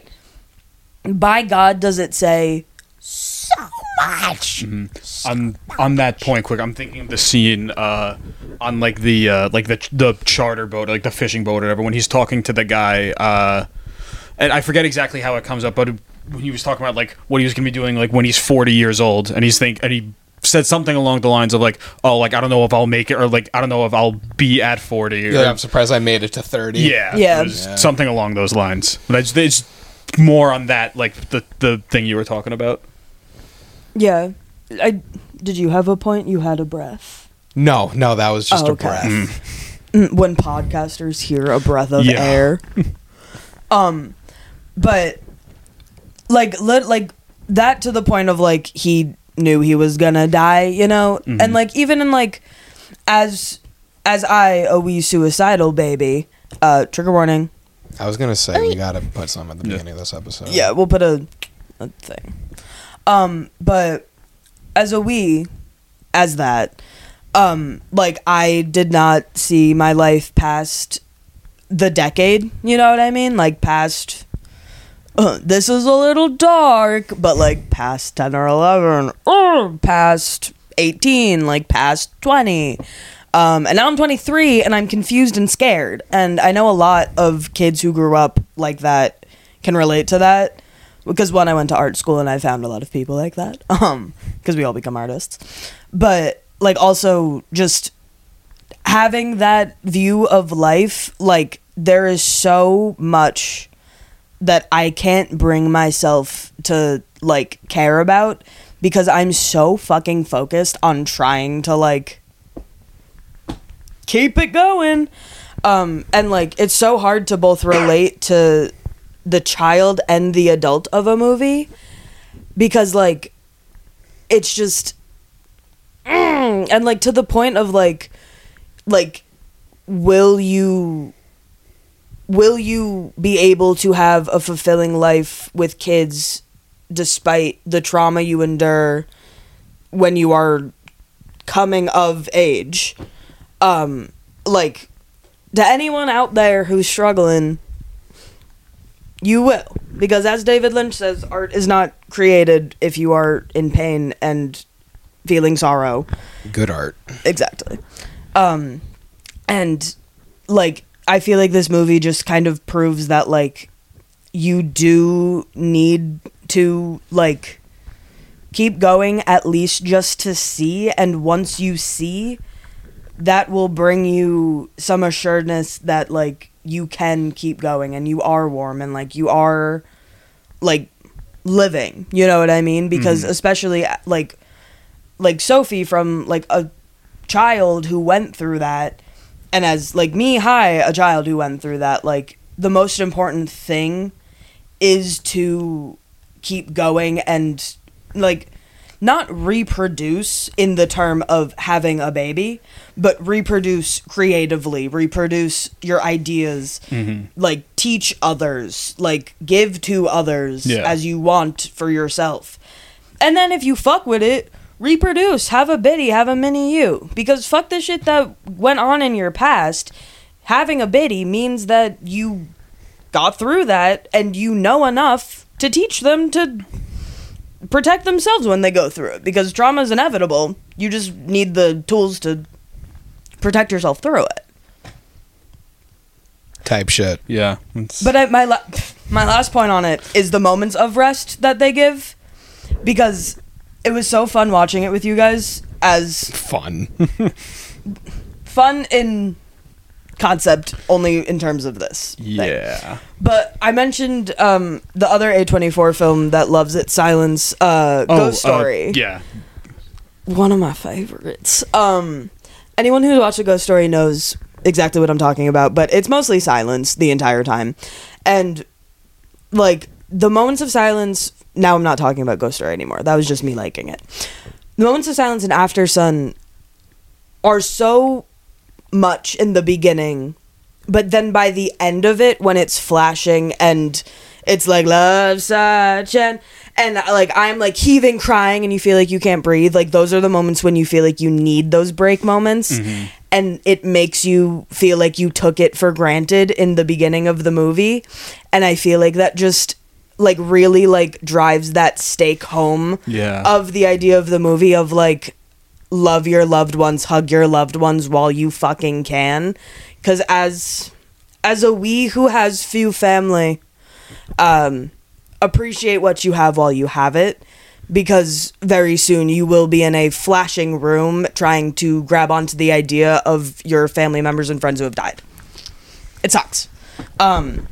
By God, does it say so much? Mm-hmm. On on that point, quick, I'm thinking of the scene uh, on like the uh, like the the charter boat, like the fishing boat, or whatever. When he's talking to the guy, uh, and I forget exactly how it comes up, but when he was talking about like what he was gonna be doing, like when he's forty years old, and he's think and he said something along the lines of like, oh, like I don't know if I'll make it, or like I don't know if I'll be at forty. Yeah, or, I'm surprised I made it to thirty. Yeah, Yeah. it was Yeah. something along those lines. But it's, it's more on that, like the the thing you were talking about. Yeah. I did you have a point? You had a breath. No, no, that was just Oh, a okay. breath. Mm, When podcasters hear a breath of Yeah. air. um but like lit, like that to the point of like he knew he was gonna die, you know? Mm-hmm. And like even in like as as I, a wee suicidal baby, uh trigger warning. I was gonna say we gotta put some at the beginning of this episode. Yeah, we'll put a, a thing. Um, but as a we, as that, um, like I did not see my life past the decade. You know what I mean? Like past. Uh, this is a little dark, but like past ten or eleven, or past eighteen, like past twenty. Um, and now I'm twenty-three and I'm confused and scared. And I know a lot of kids who grew up like that can relate to that. Because one, I went to art school and I found a lot of people like that. Um, because we all become artists. But like also just having that view of life, like there is so much that I can't bring myself to like care about because I'm so fucking focused on trying to like keep it going. Um, and like it's so hard to both relate to the child and the adult of a movie because like it's just mm, and like to the point of like like will you will you be able to have a fulfilling life with kids despite the trauma you endure when you are coming of age? Um, like, to anyone out there who's struggling, you will. Because as David Lynch says, art is not created if you are in pain and feeling sorrow. Good art. Exactly. Um, and, like, I feel like this movie just kind of proves that, like, you do need to, like, keep going at least just to see. And once you see, that will bring you some assuredness that, like, you can keep going and you are warm and, like, you are, like, living. You know what I mean? Because mm. especially, like, like Sophie from, like, a child who went through that, and as, like, me, hi, a child who went through that, like, the most important thing is to keep going and like not reproduce in the term of having a baby, but reproduce creatively, reproduce your ideas, Mm-hmm. like teach others, like give to others Yeah. as you want for yourself. And then if you fuck with it, reproduce, have a biddy, have a mini you. Because fuck the shit that went on in your past. Having a biddy means that you got through that and you know enough to teach them to protect themselves when they go through it, because trauma is inevitable. You just need the tools to protect yourself through it. Type shit. Yeah. It's, But I, my la- my last point on it is the moments of rest that they give, because it was so fun watching it with you guys. As Fun. fun in concept, only in terms of this thing. yeah. But I mentioned um, the other A twenty-four film that loves its silence, uh, Ghost Story. Uh, yeah. One of my favorites. Um, anyone who's watched a Ghost Story knows exactly what I'm talking about, but it's mostly silence the entire time. And, like, the moments of silence... Now I'm not talking about Ghost Story anymore. That was just me liking it. The moments of silence in After Sun are so much in the beginning, but then by the end of it, when it's flashing and it's like love such and and like I'm like heaving, crying, and you feel like you can't breathe, like those are the moments when you feel like you need those break moments. Mm-hmm. And it makes you feel like you took it for granted in the beginning of the movie, and I feel like that just like really like drives that stake home Yeah. of the idea of the movie of like love your loved ones, hug your loved ones while you fucking can. Because as as a we who has few family, um, appreciate what you have while you have it, because very soon you will be in a flashing room trying to grab onto the idea of your family members and friends who have died. It sucks. Um,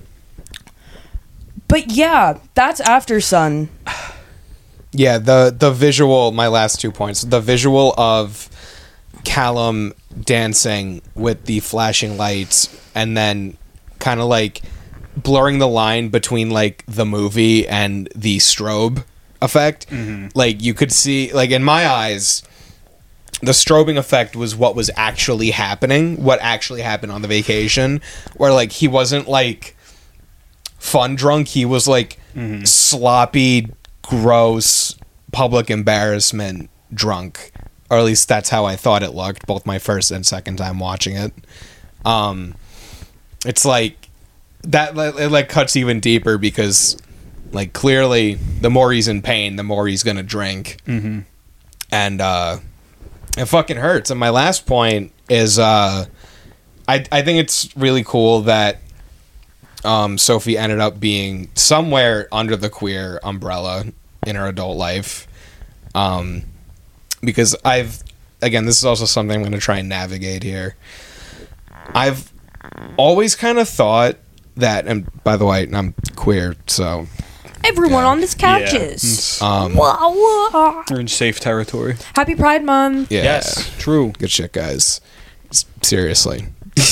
but yeah, that's After Sun. Yeah, the the visual, my last two points. The visual of Callum dancing with the flashing lights and then kind of like blurring the line between like the movie and the strobe effect. Mm-hmm. Like you could see, like in my eyes, the strobing effect was what was actually happening, what actually happened on the vacation, where like he wasn't like fun drunk, he was like Mm-hmm. sloppy, gross, public embarrassment drunk, or at least that's how I thought it looked both my first and second time watching it. Um it's like that, it like cuts even deeper because like clearly the more he's in pain, the more he's gonna drink. Mm-hmm. And uh it fucking hurts. And my last point is uh I I think it's really cool that Um, Sophie ended up being somewhere under the queer umbrella in her adult life. Um, because I've, again, this is also something I'm going to try and navigate here. I've always kind of thought that, and by the way, I'm queer, so. Everyone Yeah. on this couch Yeah. is. It's- Um, Wah, wah. You're in safe territory. Happy Pride Month. yeah. Yes. True. Good shit, guys. S- Seriously.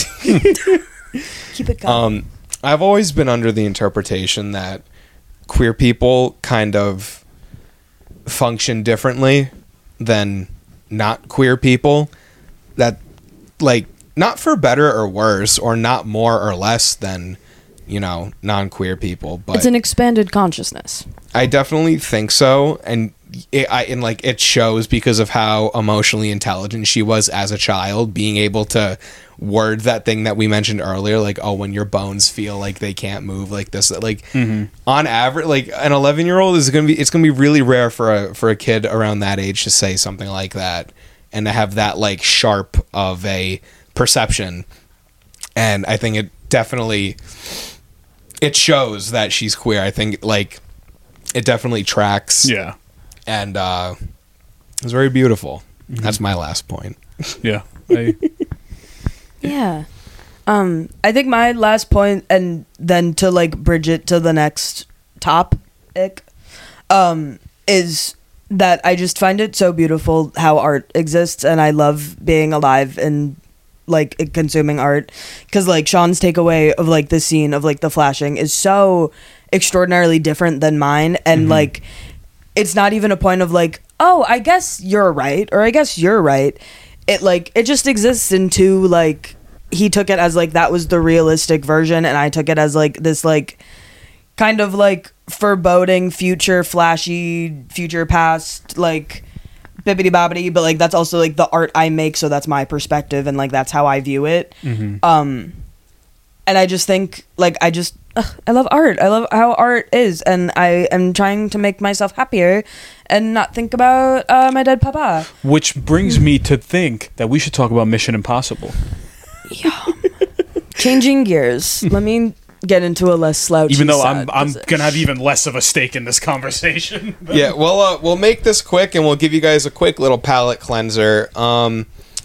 Keep it going. Um, I've always been under the interpretation that queer people kind of function differently than not queer people. That, like, not for better or worse, or not more or less than, you know, non-queer people. But It's an expanded consciousness. I definitely think so, and it, I and like it shows because of how emotionally intelligent she was as a child, being able to word that thing that we mentioned earlier, like, oh, when your bones feel like they can't move, like this, like on average, like an eleven year old is gonna be, it's gonna be really rare for a for a kid around that age to say something like that and to have that like sharp of a perception. And I think it definitely it shows that she's queer. I think like it definitely tracks. Yeah. And uh it's very beautiful. That's my last point. Yeah. I, Yeah. Um, I think my last point, and then to like bridge it to the next topic, um, is that I just find it so beautiful how art exists, and I love being alive and like consuming art, because like Sean's takeaway of like the scene of like the flashing is so extraordinarily different than mine, and Mm-hmm. like it's not even a point of like, oh, I guess you're right, or I guess you're right. It like it just exists in two, like he took it as like that was the realistic version, and I took it as like this like kind of like foreboding future, flashy future past, like bibbity bobbity, but like that's also like the art I make, so that's my perspective, and like that's how I view it. Mm-hmm. Um, and I just think like I just ugh, I love art. I love how art is, and I am trying to make myself happier and not think about uh, my dead papa. Which brings me to think that we should talk about Mission Impossible. Changing gears. Let me get into a less slouchy. Even though I'm sad I'm position. gonna have even less of a stake in this conversation. Yeah, well, uh, we'll make this quick, and we'll give you guys a quick little palate cleanser. Um,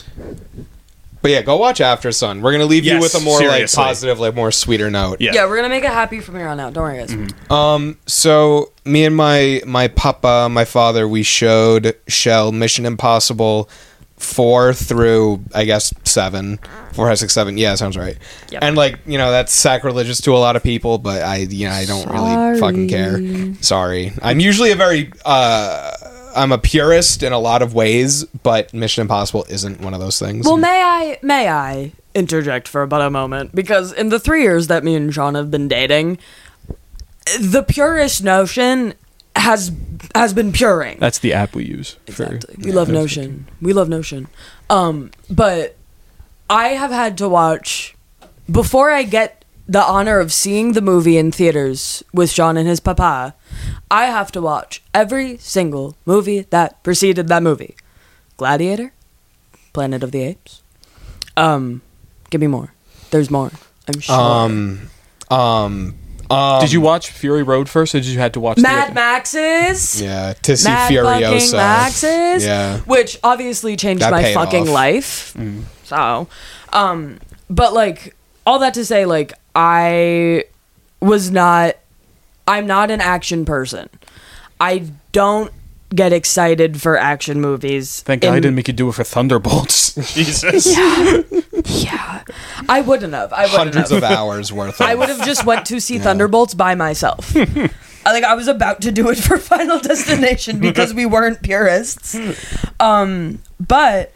but yeah, go watch After Sun. We're gonna leave you Yes, with a more seriously. like positive, like more sweeter note. Yeah. Yeah, we're gonna make it happy from here on out. Don't worry, guys. Mm-hmm. Um, so me and my my papa, my father, we showed Shell Mission Impossible four through I guess seven, four, five, six, seven. Yeah, sounds right. Yep. And like you know that's sacrilegious to a lot of people, but I you know I don't really fucking care. Sorry, I'm usually a very uh I'm a purist in a lot of ways, but Mission Impossible isn't one of those things. Well, may I may I interject for about a moment, because in the three years that me and Sean have been dating, the purist notion has has been puring. That's the app we use. Exactly. We love Notion. We love Notion. Um, but I have had to watch, before I get the honor of seeing the movie in theaters with Sean and his papa, I have to watch every single movie that preceded that movie. Gladiator, Planet of the Apes. Um, give me more. There's more. I'm sure. um, um, um, Did you watch Fury Road first, or did you have to watch Mad the Maxes. Yeah, to see Mad fucking Furiosa. Maxes. Yeah. Which obviously changed That my paid fucking off. life. So, um, but like, all that to say, like, I was not, I'm not an action person. I don't get excited for action movies. Thank God I in- didn't make you do it for Thunderbolts. Jesus. Yeah. I wouldn't have. I wouldn't Hundreds have. of hours worth. Of, I would have just went to see Thunderbolts by myself. I, like I was about to do it for Final Destination because we weren't purists. Um, but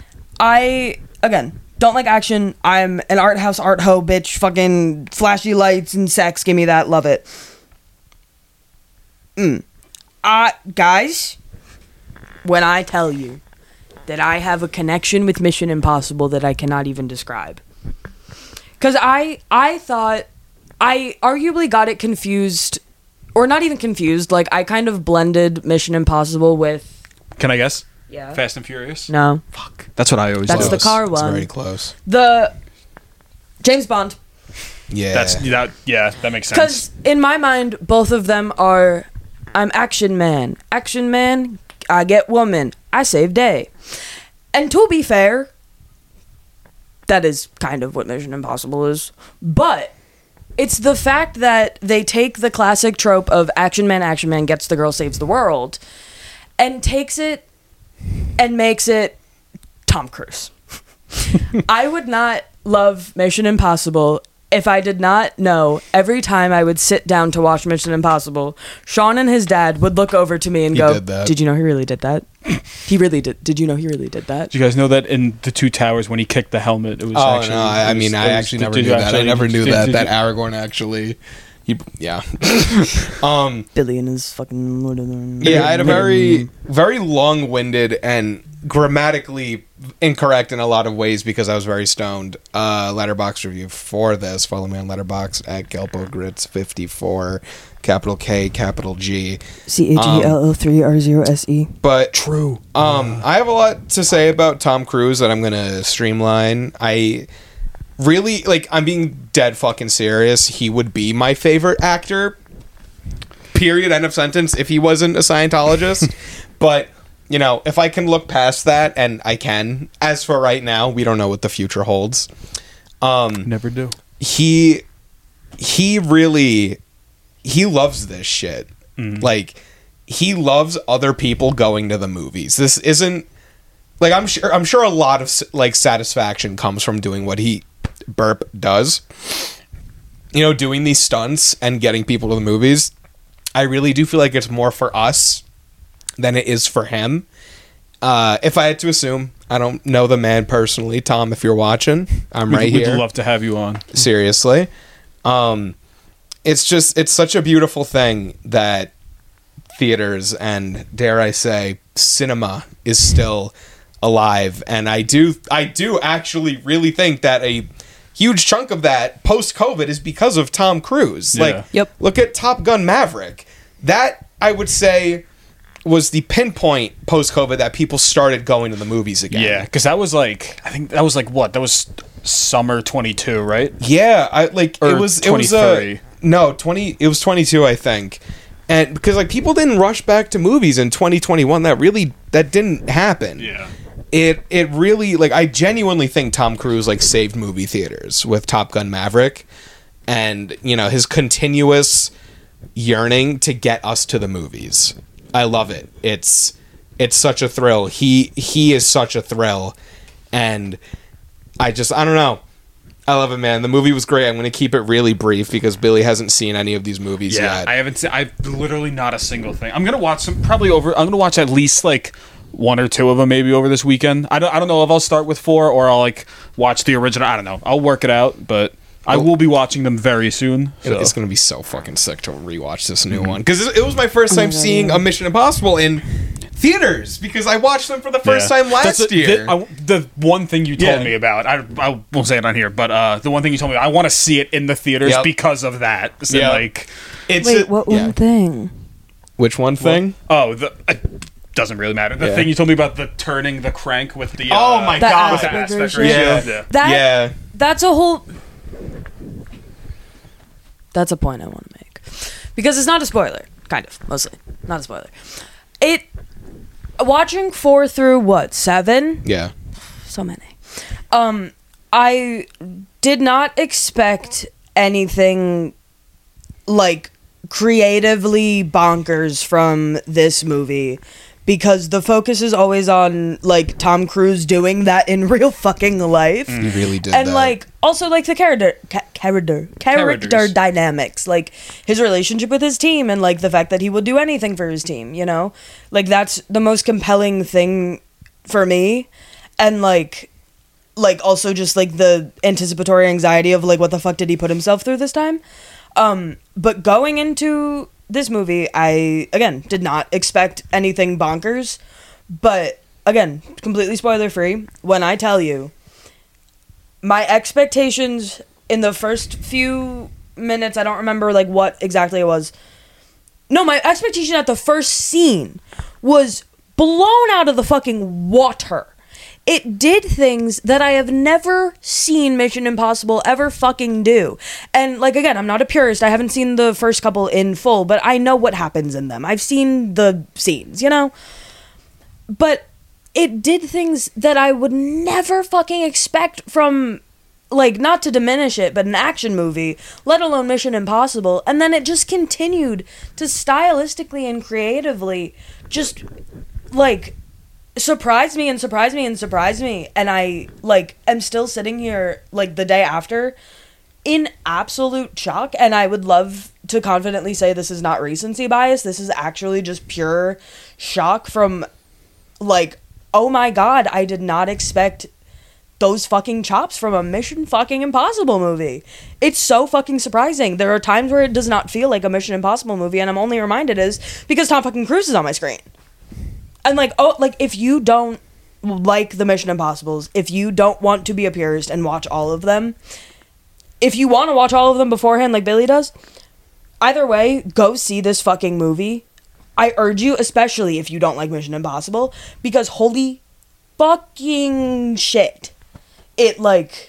I again don't like action. I'm an art house art hoe bitch. Fucking flashy lights and sex. Give me that. Love it. Mm. Uh, guys, when I tell you that I have a connection with Mission Impossible that I cannot even describe. Because I, I thought, I arguably got it confused, or not even confused, like I kind of blended Mission Impossible with... Can I guess? Yeah. Fast and Furious? No. Fuck. That's what I always That's do. the car It's one. very close. The James Bond. Yeah. That's that. Yeah, that makes sense. Because in my mind, both of them are, I'm action man. Action man, I get woman. I save day. And to be fair, that is kind of what Mission Impossible is. But it's the fact that they take the classic trope of action man, action man gets the girl, saves the world, and takes it and makes it Tom Cruise. I would not love Mission Impossible if I did not know every time I would sit down to watch Mission Impossible, Sean and his dad would look over to me and He go, did that. "Did you know he really did that? He really did. Did you know he really did that?" Did you guys know that in the Two Towers when he kicked the helmet, it was Oh actually... no! I, I it was- mean, I it was- actually did never you knew that. I actually- never knew did- that. did That you- Aragorn actually, he, yeah. um, Billy and his fucking Lord of the yeah, I had a very, very long-winded and grammatically incorrect in a lot of ways because I was very stoned. Uh, Letterbox review for this. Follow me on Letterbox at Gelpo Grits fifty-four, capital K, capital G. C H E L L three R zero S E. But true. Um, I have a lot to say about Tom Cruise that I'm gonna streamline. I really like. I'm being dead fucking serious. He would be my favorite actor. Period. End of sentence. If he wasn't a Scientologist, but you know, if I can look past that, and I can. As for right now, we don't know what the future holds. Um, Never do. he he really he loves this shit. Like he loves other people going to the movies. This isn't like I'm sure I'm sure a lot of like satisfaction comes from doing what he burp does. you know, doing these stunts and getting people to the movies, I really do feel like it's more for us than it is for him. Uh, if I had to assume, I don't know the man personally. Tom, if you're watching, I'm We'd, right we'd here. love to have you on. Seriously. Um, it's just, it's such a beautiful thing that theaters and, dare I say, cinema is still alive. And I do, I do actually really think that a huge chunk of that post-COVID is because of Tom Cruise. Yeah. Like, Yep. look at Top Gun Maverick. That, I would say, was the pinpoint post-COVID that people started going to the movies again. Yeah, because that was like, I think that was like what? That was summer twenty-two, right? Yeah, I like Or it was it was uh, twenty-three. no twenty it was twenty-two, I think, and because like people didn't rush back to movies in twenty twenty-one, that really that didn't happen. Yeah. It it really, like, I genuinely think Tom Cruise like saved movie theaters with Top Gun Maverick, and you know his continuous yearning to get us to the movies. I love it. It's it's such a thrill. He he is such a thrill, and I just I don't know. I love it, man. The movie was great. I'm going to keep it really brief because Billy hasn't seen any of these movies Yeah, yet. I haven't seen. I've literally not a single thing. I'm gonna watch some. Probably over. I'm gonna watch at least like one or two of them maybe over this weekend. I don't. I don't know if I'll start with four or I'll like watch the original. I don't know. I'll work it out, but I will be watching them very soon. It- So. It's going to be so fucking sick to rewatch this new one because it was my first time seeing a Mission Impossible in theaters because I watched them for the first Yeah. time last That's the, year. The, I, the one thing you told Yeah. me about, I, I won't say it on here, but uh, the one thing you told me, I want to see it in the theaters Yep. because of that. So, Yep. like, it's Wait, a- what yeah. one thing? Which one thing? oh, the uh, doesn't really matter. The Yeah. thing you told me about the turning the crank with the Oh uh, my The God. with the aspect aspect ratio. ratio. Yeah. Yeah. That yeah. that's a whole. That's a point I want to make because it's not a spoiler, kind of, mostly not a spoiler. It watching four through what seven, Yeah. so many. Um, I did not expect anything like creatively bonkers from this movie because the focus is always on like Tom Cruise doing that in real fucking life. He really did And that. like also like the character ca- character character Characters. dynamics, like his relationship with his team and like the fact that he would do anything for his team, you know? Like that's the most compelling thing for me. And like like also just like the anticipatory anxiety of like what the fuck did he put himself through this time? Um but going into this movie, I again did not expect anything bonkers, but again, completely spoiler free. When I tell you, my expectations in the first few minutes, I don't remember like what exactly it was. No, my expectation at the first scene was blown out of the fucking water. It did things that I have never seen Mission Impossible ever fucking do. And like again, I'm not a purist. I haven't seen the first couple in full, but I know what happens in them. I've seen the scenes, you know? But it did things that I would never fucking expect from, like, not to diminish it, but an action movie, let alone Mission Impossible. And then it just continued to stylistically and creatively just, like, surprise me and surprise me and surprise me. And I, like, am still sitting here, like, the day after in absolute shock. And I would love to confidently say this is not recency bias. This is actually just pure shock from, like, oh my god, I did not expect those fucking chops from a Mission fucking Impossible movie. It's so fucking surprising. There are times where it does not feel like a Mission Impossible movie, and I'm only reminded is because Tom fucking Cruise is on my screen. And like, oh, like if you don't like the Mission Impossibles, if you don't want to be a purist and watch all of them, if you want to watch all of them beforehand like Billy does, either way, go see this fucking movie. I urge you, especially if you don't like Mission Impossible, because holy fucking shit. It, like,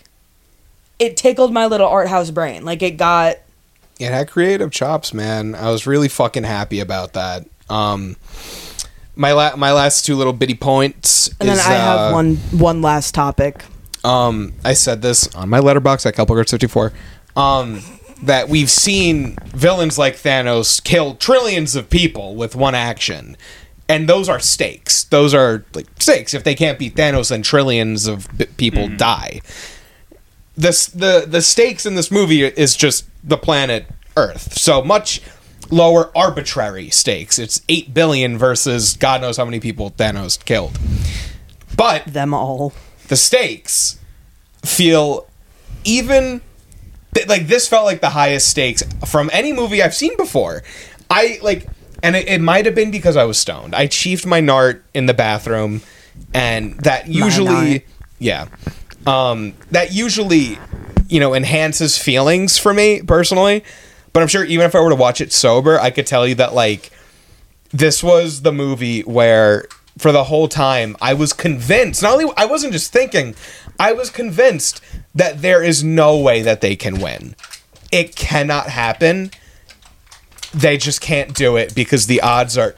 it tickled my little art house brain. Like, it got... It had creative chops, man. I was really fucking happy about that. Um, my la- my last two little bitty points And is... then I uh, have one one last topic. Um, I said this on my letterbox at Couplegirls fifty-four. Um, that we've seen villains like Thanos kill trillions of people with one action. And those are stakes. Those are like stakes. If they can't beat Thanos, then trillions of b- people die. this the the stakes in this movie is just the planet Earth. So much lower arbitrary stakes. It's eight billion versus God knows how many people Thanos killed. But Them all. the stakes feel even th- like this felt like the highest stakes from any movie I've seen before. I like, and it, it might have been because I was stoned. I chiefed my nart in the bathroom, and that usually, nart. yeah, um, that usually, you know, enhances feelings for me personally. But I'm sure even if I were to watch it sober, I could tell you that like this was the movie where for the whole time I was convinced. Not only I wasn't just thinking, I was convinced that there is no way that they can win. It cannot happen. They just can't do it because the odds are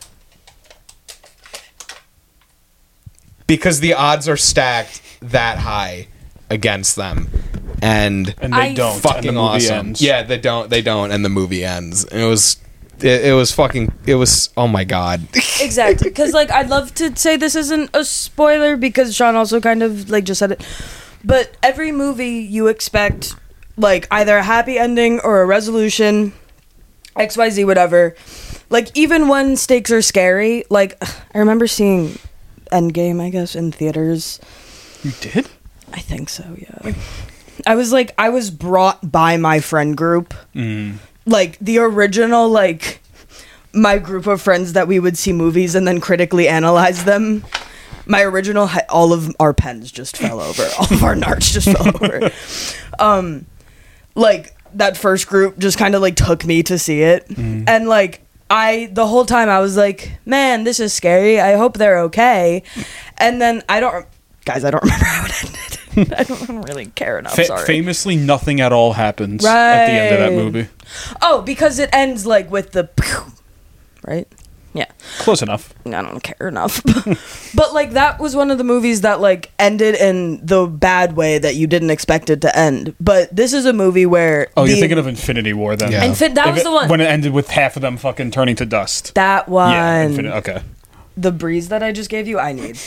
because the odds are stacked that high against them. And And they I- don't. fucking and the movie awesome. ends. Yeah, they don't they don't and the movie ends. It was it, it was fucking it was oh my god. Exactly, because like I'd love to say this isn't a spoiler because Sean also kind of like just said it, but every movie you expect like either a happy ending or a resolution, X Y Z whatever. Like even when stakes are scary, like I remember seeing Endgame, I guess, in theaters. You did? I think so, yeah. I was like I was brought by my friend group. Mm. Like the original like my group of friends that we would see movies and then critically analyze them. My original hi- all of our pens just fell over. All of our narts just fell over. Um like that first group just kind of like took me to see it. Mm. And like I the whole time I was like, "Man, this is scary. I hope they're okay." And then I don't guys, I don't remember how it ended. I don't, I don't really care enough, Fa- sorry. famously, nothing at all happens at the end of that Right. movie. Oh, because it ends like with the right? Yeah. Close enough. I don't care enough. But like that was one of the movies that like ended in the bad way that you didn't expect it to end. But this is a movie where Oh, the- you're thinking of Infinity War then. Yeah. Infi- that If was it- the one. When it ended with half of them fucking turning to dust. that one. Yeah, Infinity. Okay. The breeze that I just gave you, I need.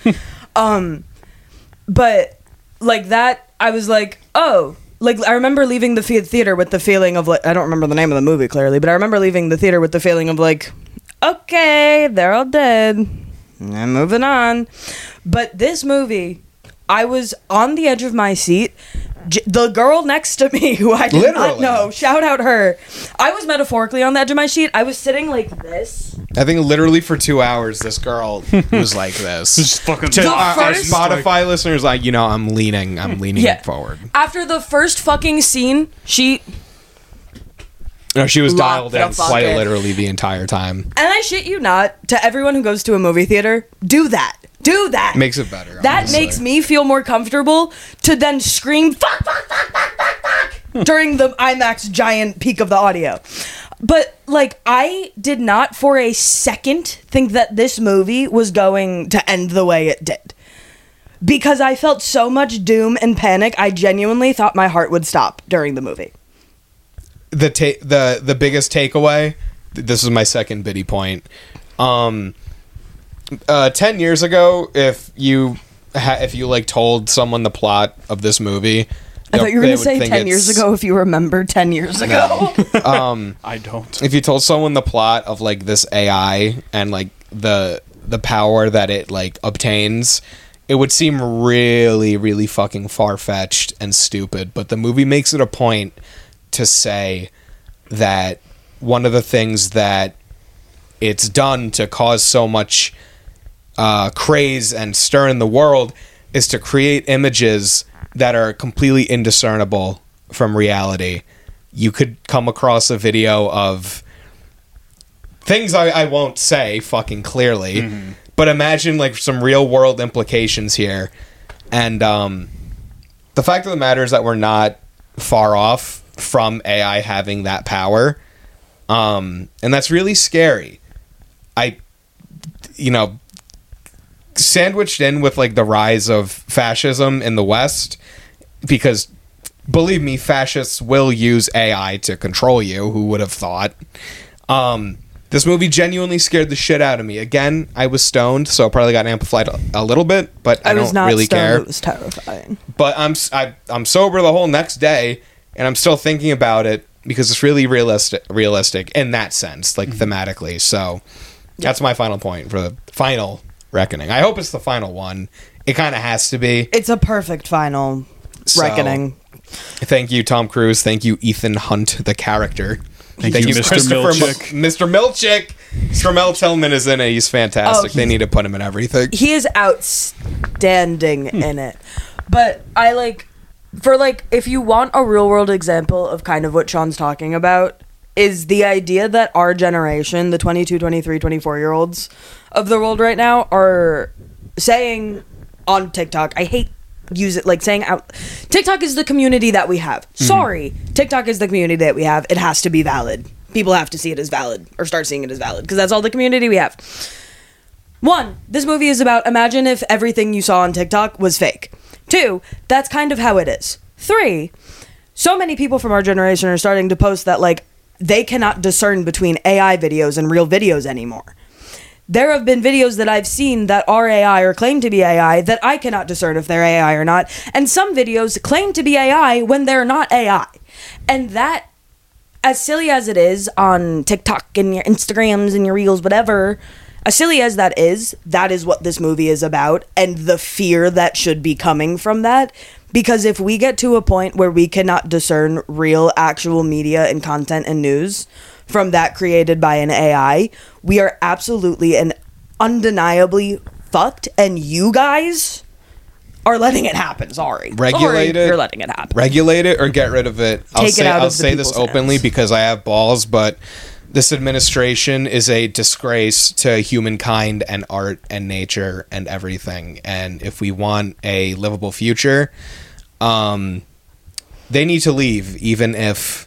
um but like that I was like, "Oh, like I remember leaving the the- theater with the feeling of like I don't remember the name of the movie clearly, but I remember leaving the theater with the feeling of like, okay, they're all dead. I'm moving on." But this movie, I was on the edge of my seat. J- the girl next to me, who I did not Literally. know, shout out her. I was metaphorically on the edge of my seat. I was sitting like this. I think literally for two hours this girl was like this. Just fucking. To The our, our first- Spotify listeners, like, you know, I'm leaning, I'm leaning Yeah. forward. After the first fucking scene, she No, she was Lock dialed the in fuck quite in. literally the entire time. and I shit you not, to everyone who goes to a movie theater, do that. Do that. Makes it better. that honestly. makes me feel more comfortable to then scream fuck fuck fuck fuck fuck fuck during the IMAX giant peak of the audio. But like I did not for a second think that this movie was going to end the way it did. Because I felt so much doom and panic, I genuinely thought my heart would stop during the movie. the ta- the the biggest takeaway. This is my second biddy point. Um, uh, ten years ago, if you ha- if you like told someone the plot of this movie, I thought you were they going to would say think ten years it's- ago if you remember ten years ago. Um, I don't. if you told someone the plot of like this A I and like the the power that it like obtains, it would seem really really fucking far-fetched and stupid. But the movie makes it a point to say that one of the things that it's done to cause so much uh, craze and stir in the world is to create images that are completely indiscernible from reality. You could come across a video of things I, I won't say fucking clearly, Mm-hmm. but imagine like some real world implications here. And um, the fact of the matter is that we're not far off from A I having that power. Um, and that's really scary. I, you know, sandwiched in with like the rise of fascism in the West, because believe me, fascists will use A I to control you. Who would have thought? Um, This movie genuinely scared the shit out of me. Again, I was stoned, so it probably got amplified a, a little bit, but I, I was don't not really stoned, care. It was terrifying. But I'm s- I, I'm sober the whole next day, and I'm still thinking about it because it's really realistic, realistic in that sense, like mm-hmm. thematically. So that's my final point for the final Reckoning. I hope it's the final one. It kind of has to be. It's a perfect final So, Reckoning. Thank you, Tom Cruise. Thank you, Ethan Hunt, the character. Thank, Thank you, Mister Milchick. M- Mister Milchick. Mister Mel Tillman is in it. He's fantastic. Oh, he's, they need to put him in everything. He is outstanding in it. But I like, for like, if you want a real world example of kind of what Sean's talking about, is the idea that our generation, the twenty-two, twenty-three, twenty-four year olds of the world right now, are saying on TikTok, I hate use it like saying out TikTok is the community that we have. Mm-hmm. Sorry, TikTok is the community that we have. It has to be valid. People have to see it as valid or start seeing it as valid because that's all the community we have. One, this movie is about imagine if everything you saw on TikTok was fake. Two, that's kind of how it is. Three, so many people from our generation are starting to post that like they cannot discern between A I videos and real videos anymore. There have been videos that I've seen that are A I or claim to be A I that I cannot discern if they're A I or not. And some videos claim to be A I when they're not A I. And that, as silly as it is on TikTok and your Instagrams and your Reels, whatever, as silly as that is, that is what this movie is about. And the fear that should be coming from that. Because if we get to a point where we cannot discern real, actual media and content and news from that created by an A I, we are absolutely and undeniably fucked, and you guys are letting it happen. Sorry. Regulate Sorry, it. You're letting it happen. Regulate it or get rid of it. I'll Take it say, out I'll of the say this people's openly hands. because I have balls, but this administration is a disgrace to humankind and art and nature and everything. And if we want a livable future, um, they need to leave, even if,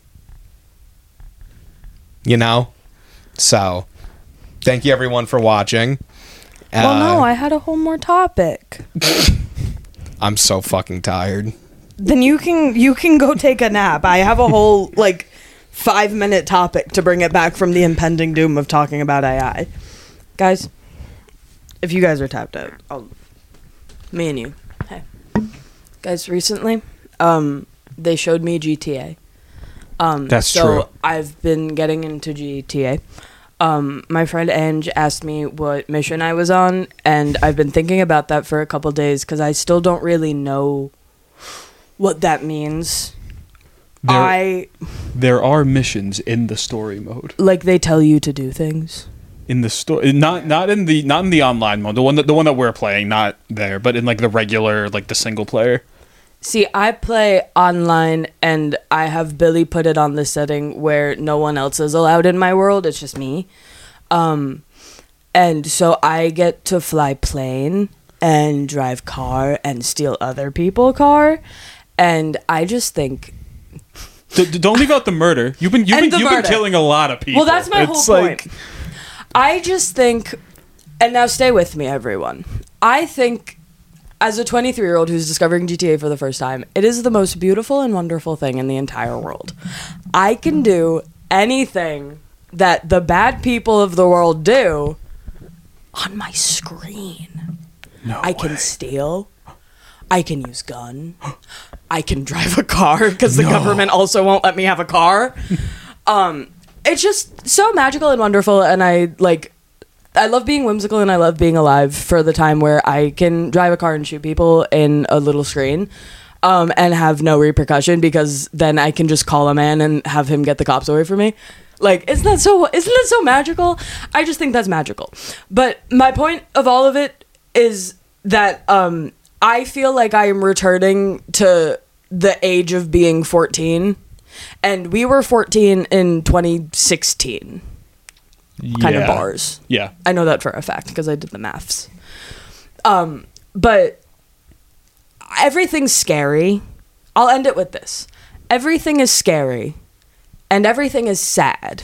you know? So, thank you everyone for watching. Well, Uh, no, I had a whole more topic. I'm so fucking tired. Then you can you can go take a nap. I have a whole like five minute topic to bring it back from the impending doom of talking about A I. Guys, if you guys are tapped out, I'll me and you. Hey. Guys, recently, um, they showed me G T A. Um, That's so true. I've been getting into G T A. Um, my friend Ange asked me what mission I was on, and I've been thinking about that for a couple days because I still don't really know what that means. There, I there are missions in the story mode. like they tell you to do things. In the story, not not in the not in the online mode. The one that the one that we're playing, not there, but in like the regular, like the single player. See, I play online, and I have Billy put it on the setting where no one else is allowed in my world. It's just me. Um, and so I get to fly plane and drive car and steal other people's car. And I just think... D- d- don't leave out the murder. You've been you've, And been, the you've been murder. killing a lot of people. Well, that's my It's whole like- point. I just think... And now stay with me, everyone. I think... As a twenty-three-year-old who's discovering G T A for the first time, it is the most beautiful and wonderful thing in the entire world. I can do anything that the bad people of the world do on my screen. No I way. can steal. I can use gun. I can drive a car because the No. government also won't let me have a car. Um, it's just so magical and wonderful, and I like... I love being whimsical and I love being alive for the time where I can drive a car and shoot people in a little screen um, and have no repercussion because then I can just call a man and have him get the cops away from me. Like, isn't that so, isn't that so magical? I just think that's magical. But my point of all of it is that um, I feel like I am returning to the age of being fourteen, and we were fourteen in twenty sixteen. Kind of Yeah. bars. Yeah. I know that for a fact because I did the maths. Um, but everything's scary. I'll end it with this. Everything is scary and everything is sad.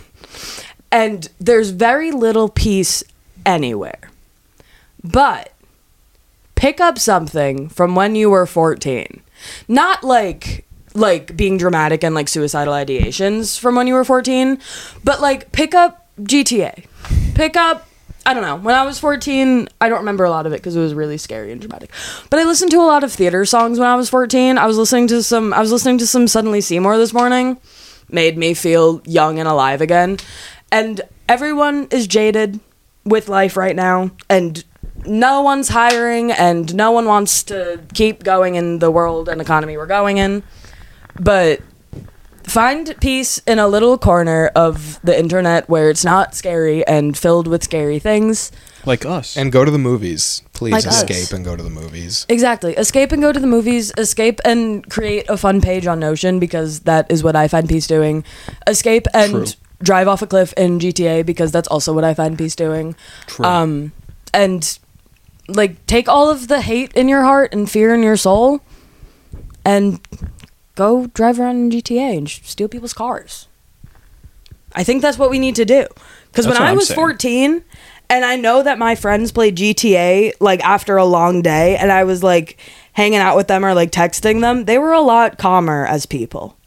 And there's very little peace anywhere. But pick up something from when you were fourteen. Not like like being dramatic and like suicidal ideations from when you were fourteen, but like pick up G T A. Pick up, I don't know. When I was fourteen, I don't remember a lot of it because it was really scary and dramatic. But I listened to a lot of theater songs when I was fourteen. I was listening to some I was listening to some Suddenly Seymour this morning. Made me feel young and alive again. And everyone is jaded with life right now, and no one's hiring, and no one wants to keep going in the world and economy we're going in. But find peace in a little corner of the internet where it's not scary and filled with scary things. Like us. And go to the movies. Please Like us. escape and go to the movies. Exactly. Escape and go to the movies. Escape and create a fun page on Notion, because that is what I find peace doing. Escape and True. drive off a cliff in G T A, because that's also what I find peace doing. True. Um, and like take all of the hate in your heart and fear in your soul, and go drive around in G T A and sh- steal people's cars. I think that's what we need to do. Because when That's what I I'm was saying. fourteen, and I know that my friends played G T A like after a long day, and I was like hanging out with them or like texting them, they were a lot calmer as people.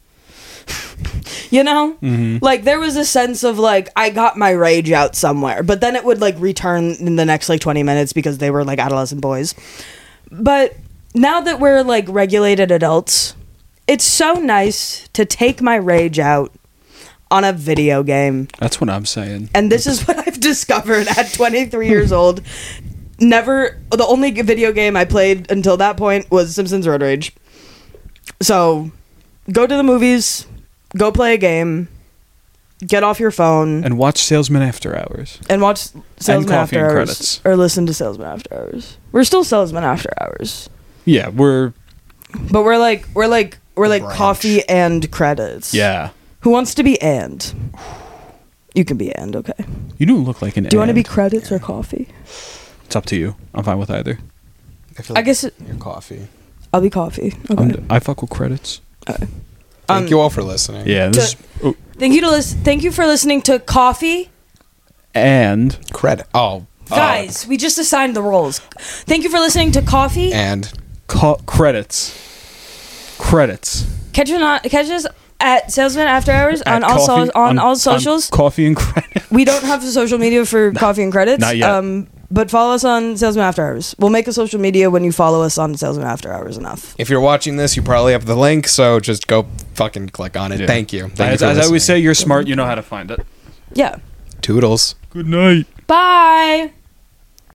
You know? Mm-hmm. Like there was a sense of like I got my rage out somewhere, but then it would like return in the next like twenty minutes because they were like adolescent boys. But now that we're like regulated adults, it's so nice to take my rage out on a video game. That's what I'm saying. And this is what I've discovered at twenty-three years old. Never, the only video game I played until that point was Simpsons Road Rage. So, go to the movies, go play a game, get off your phone, And watch Salesman After Hours. and watch Salesman Coffee After and Hours. Credits. Or listen to Salesman After Hours. We're still Salesman After Hours. Yeah, we're But we're like, we're like, we're like Branch. coffee and credits. yeah. Who wants to be and? You can be and, okay. You don't look like an. Do you want to be and. credits or coffee? It's up to you. I'm fine with either. I, feel I guess it- your coffee. I'll be coffee. Okay. I'm, I fuck with credits. Thank Um, you all for listening. Yeah. This To- is, oh, Thank you to lis- Thank you for listening to Coffee. and Credit. Oh. oh. Guys, we just assigned the roles. Thank you for listening to Coffee. And co- credits. Credits. Catch us on, catch us at Salesman After Hours on At all so- coffee- on, all socials. Coffee and credits. We don't have the social media for Coffee and Credits. Not yet. Um, but follow us on Salesman After Hours. We'll make a social media when you follow us on Salesman After Hours enough. if you're watching this, you probably have the link, so just go fucking click on it. Yeah. Thank you. Thank As, you for as I always say, listening. you're smart. You know how to find it. Yeah. Toodles. Good night. Bye.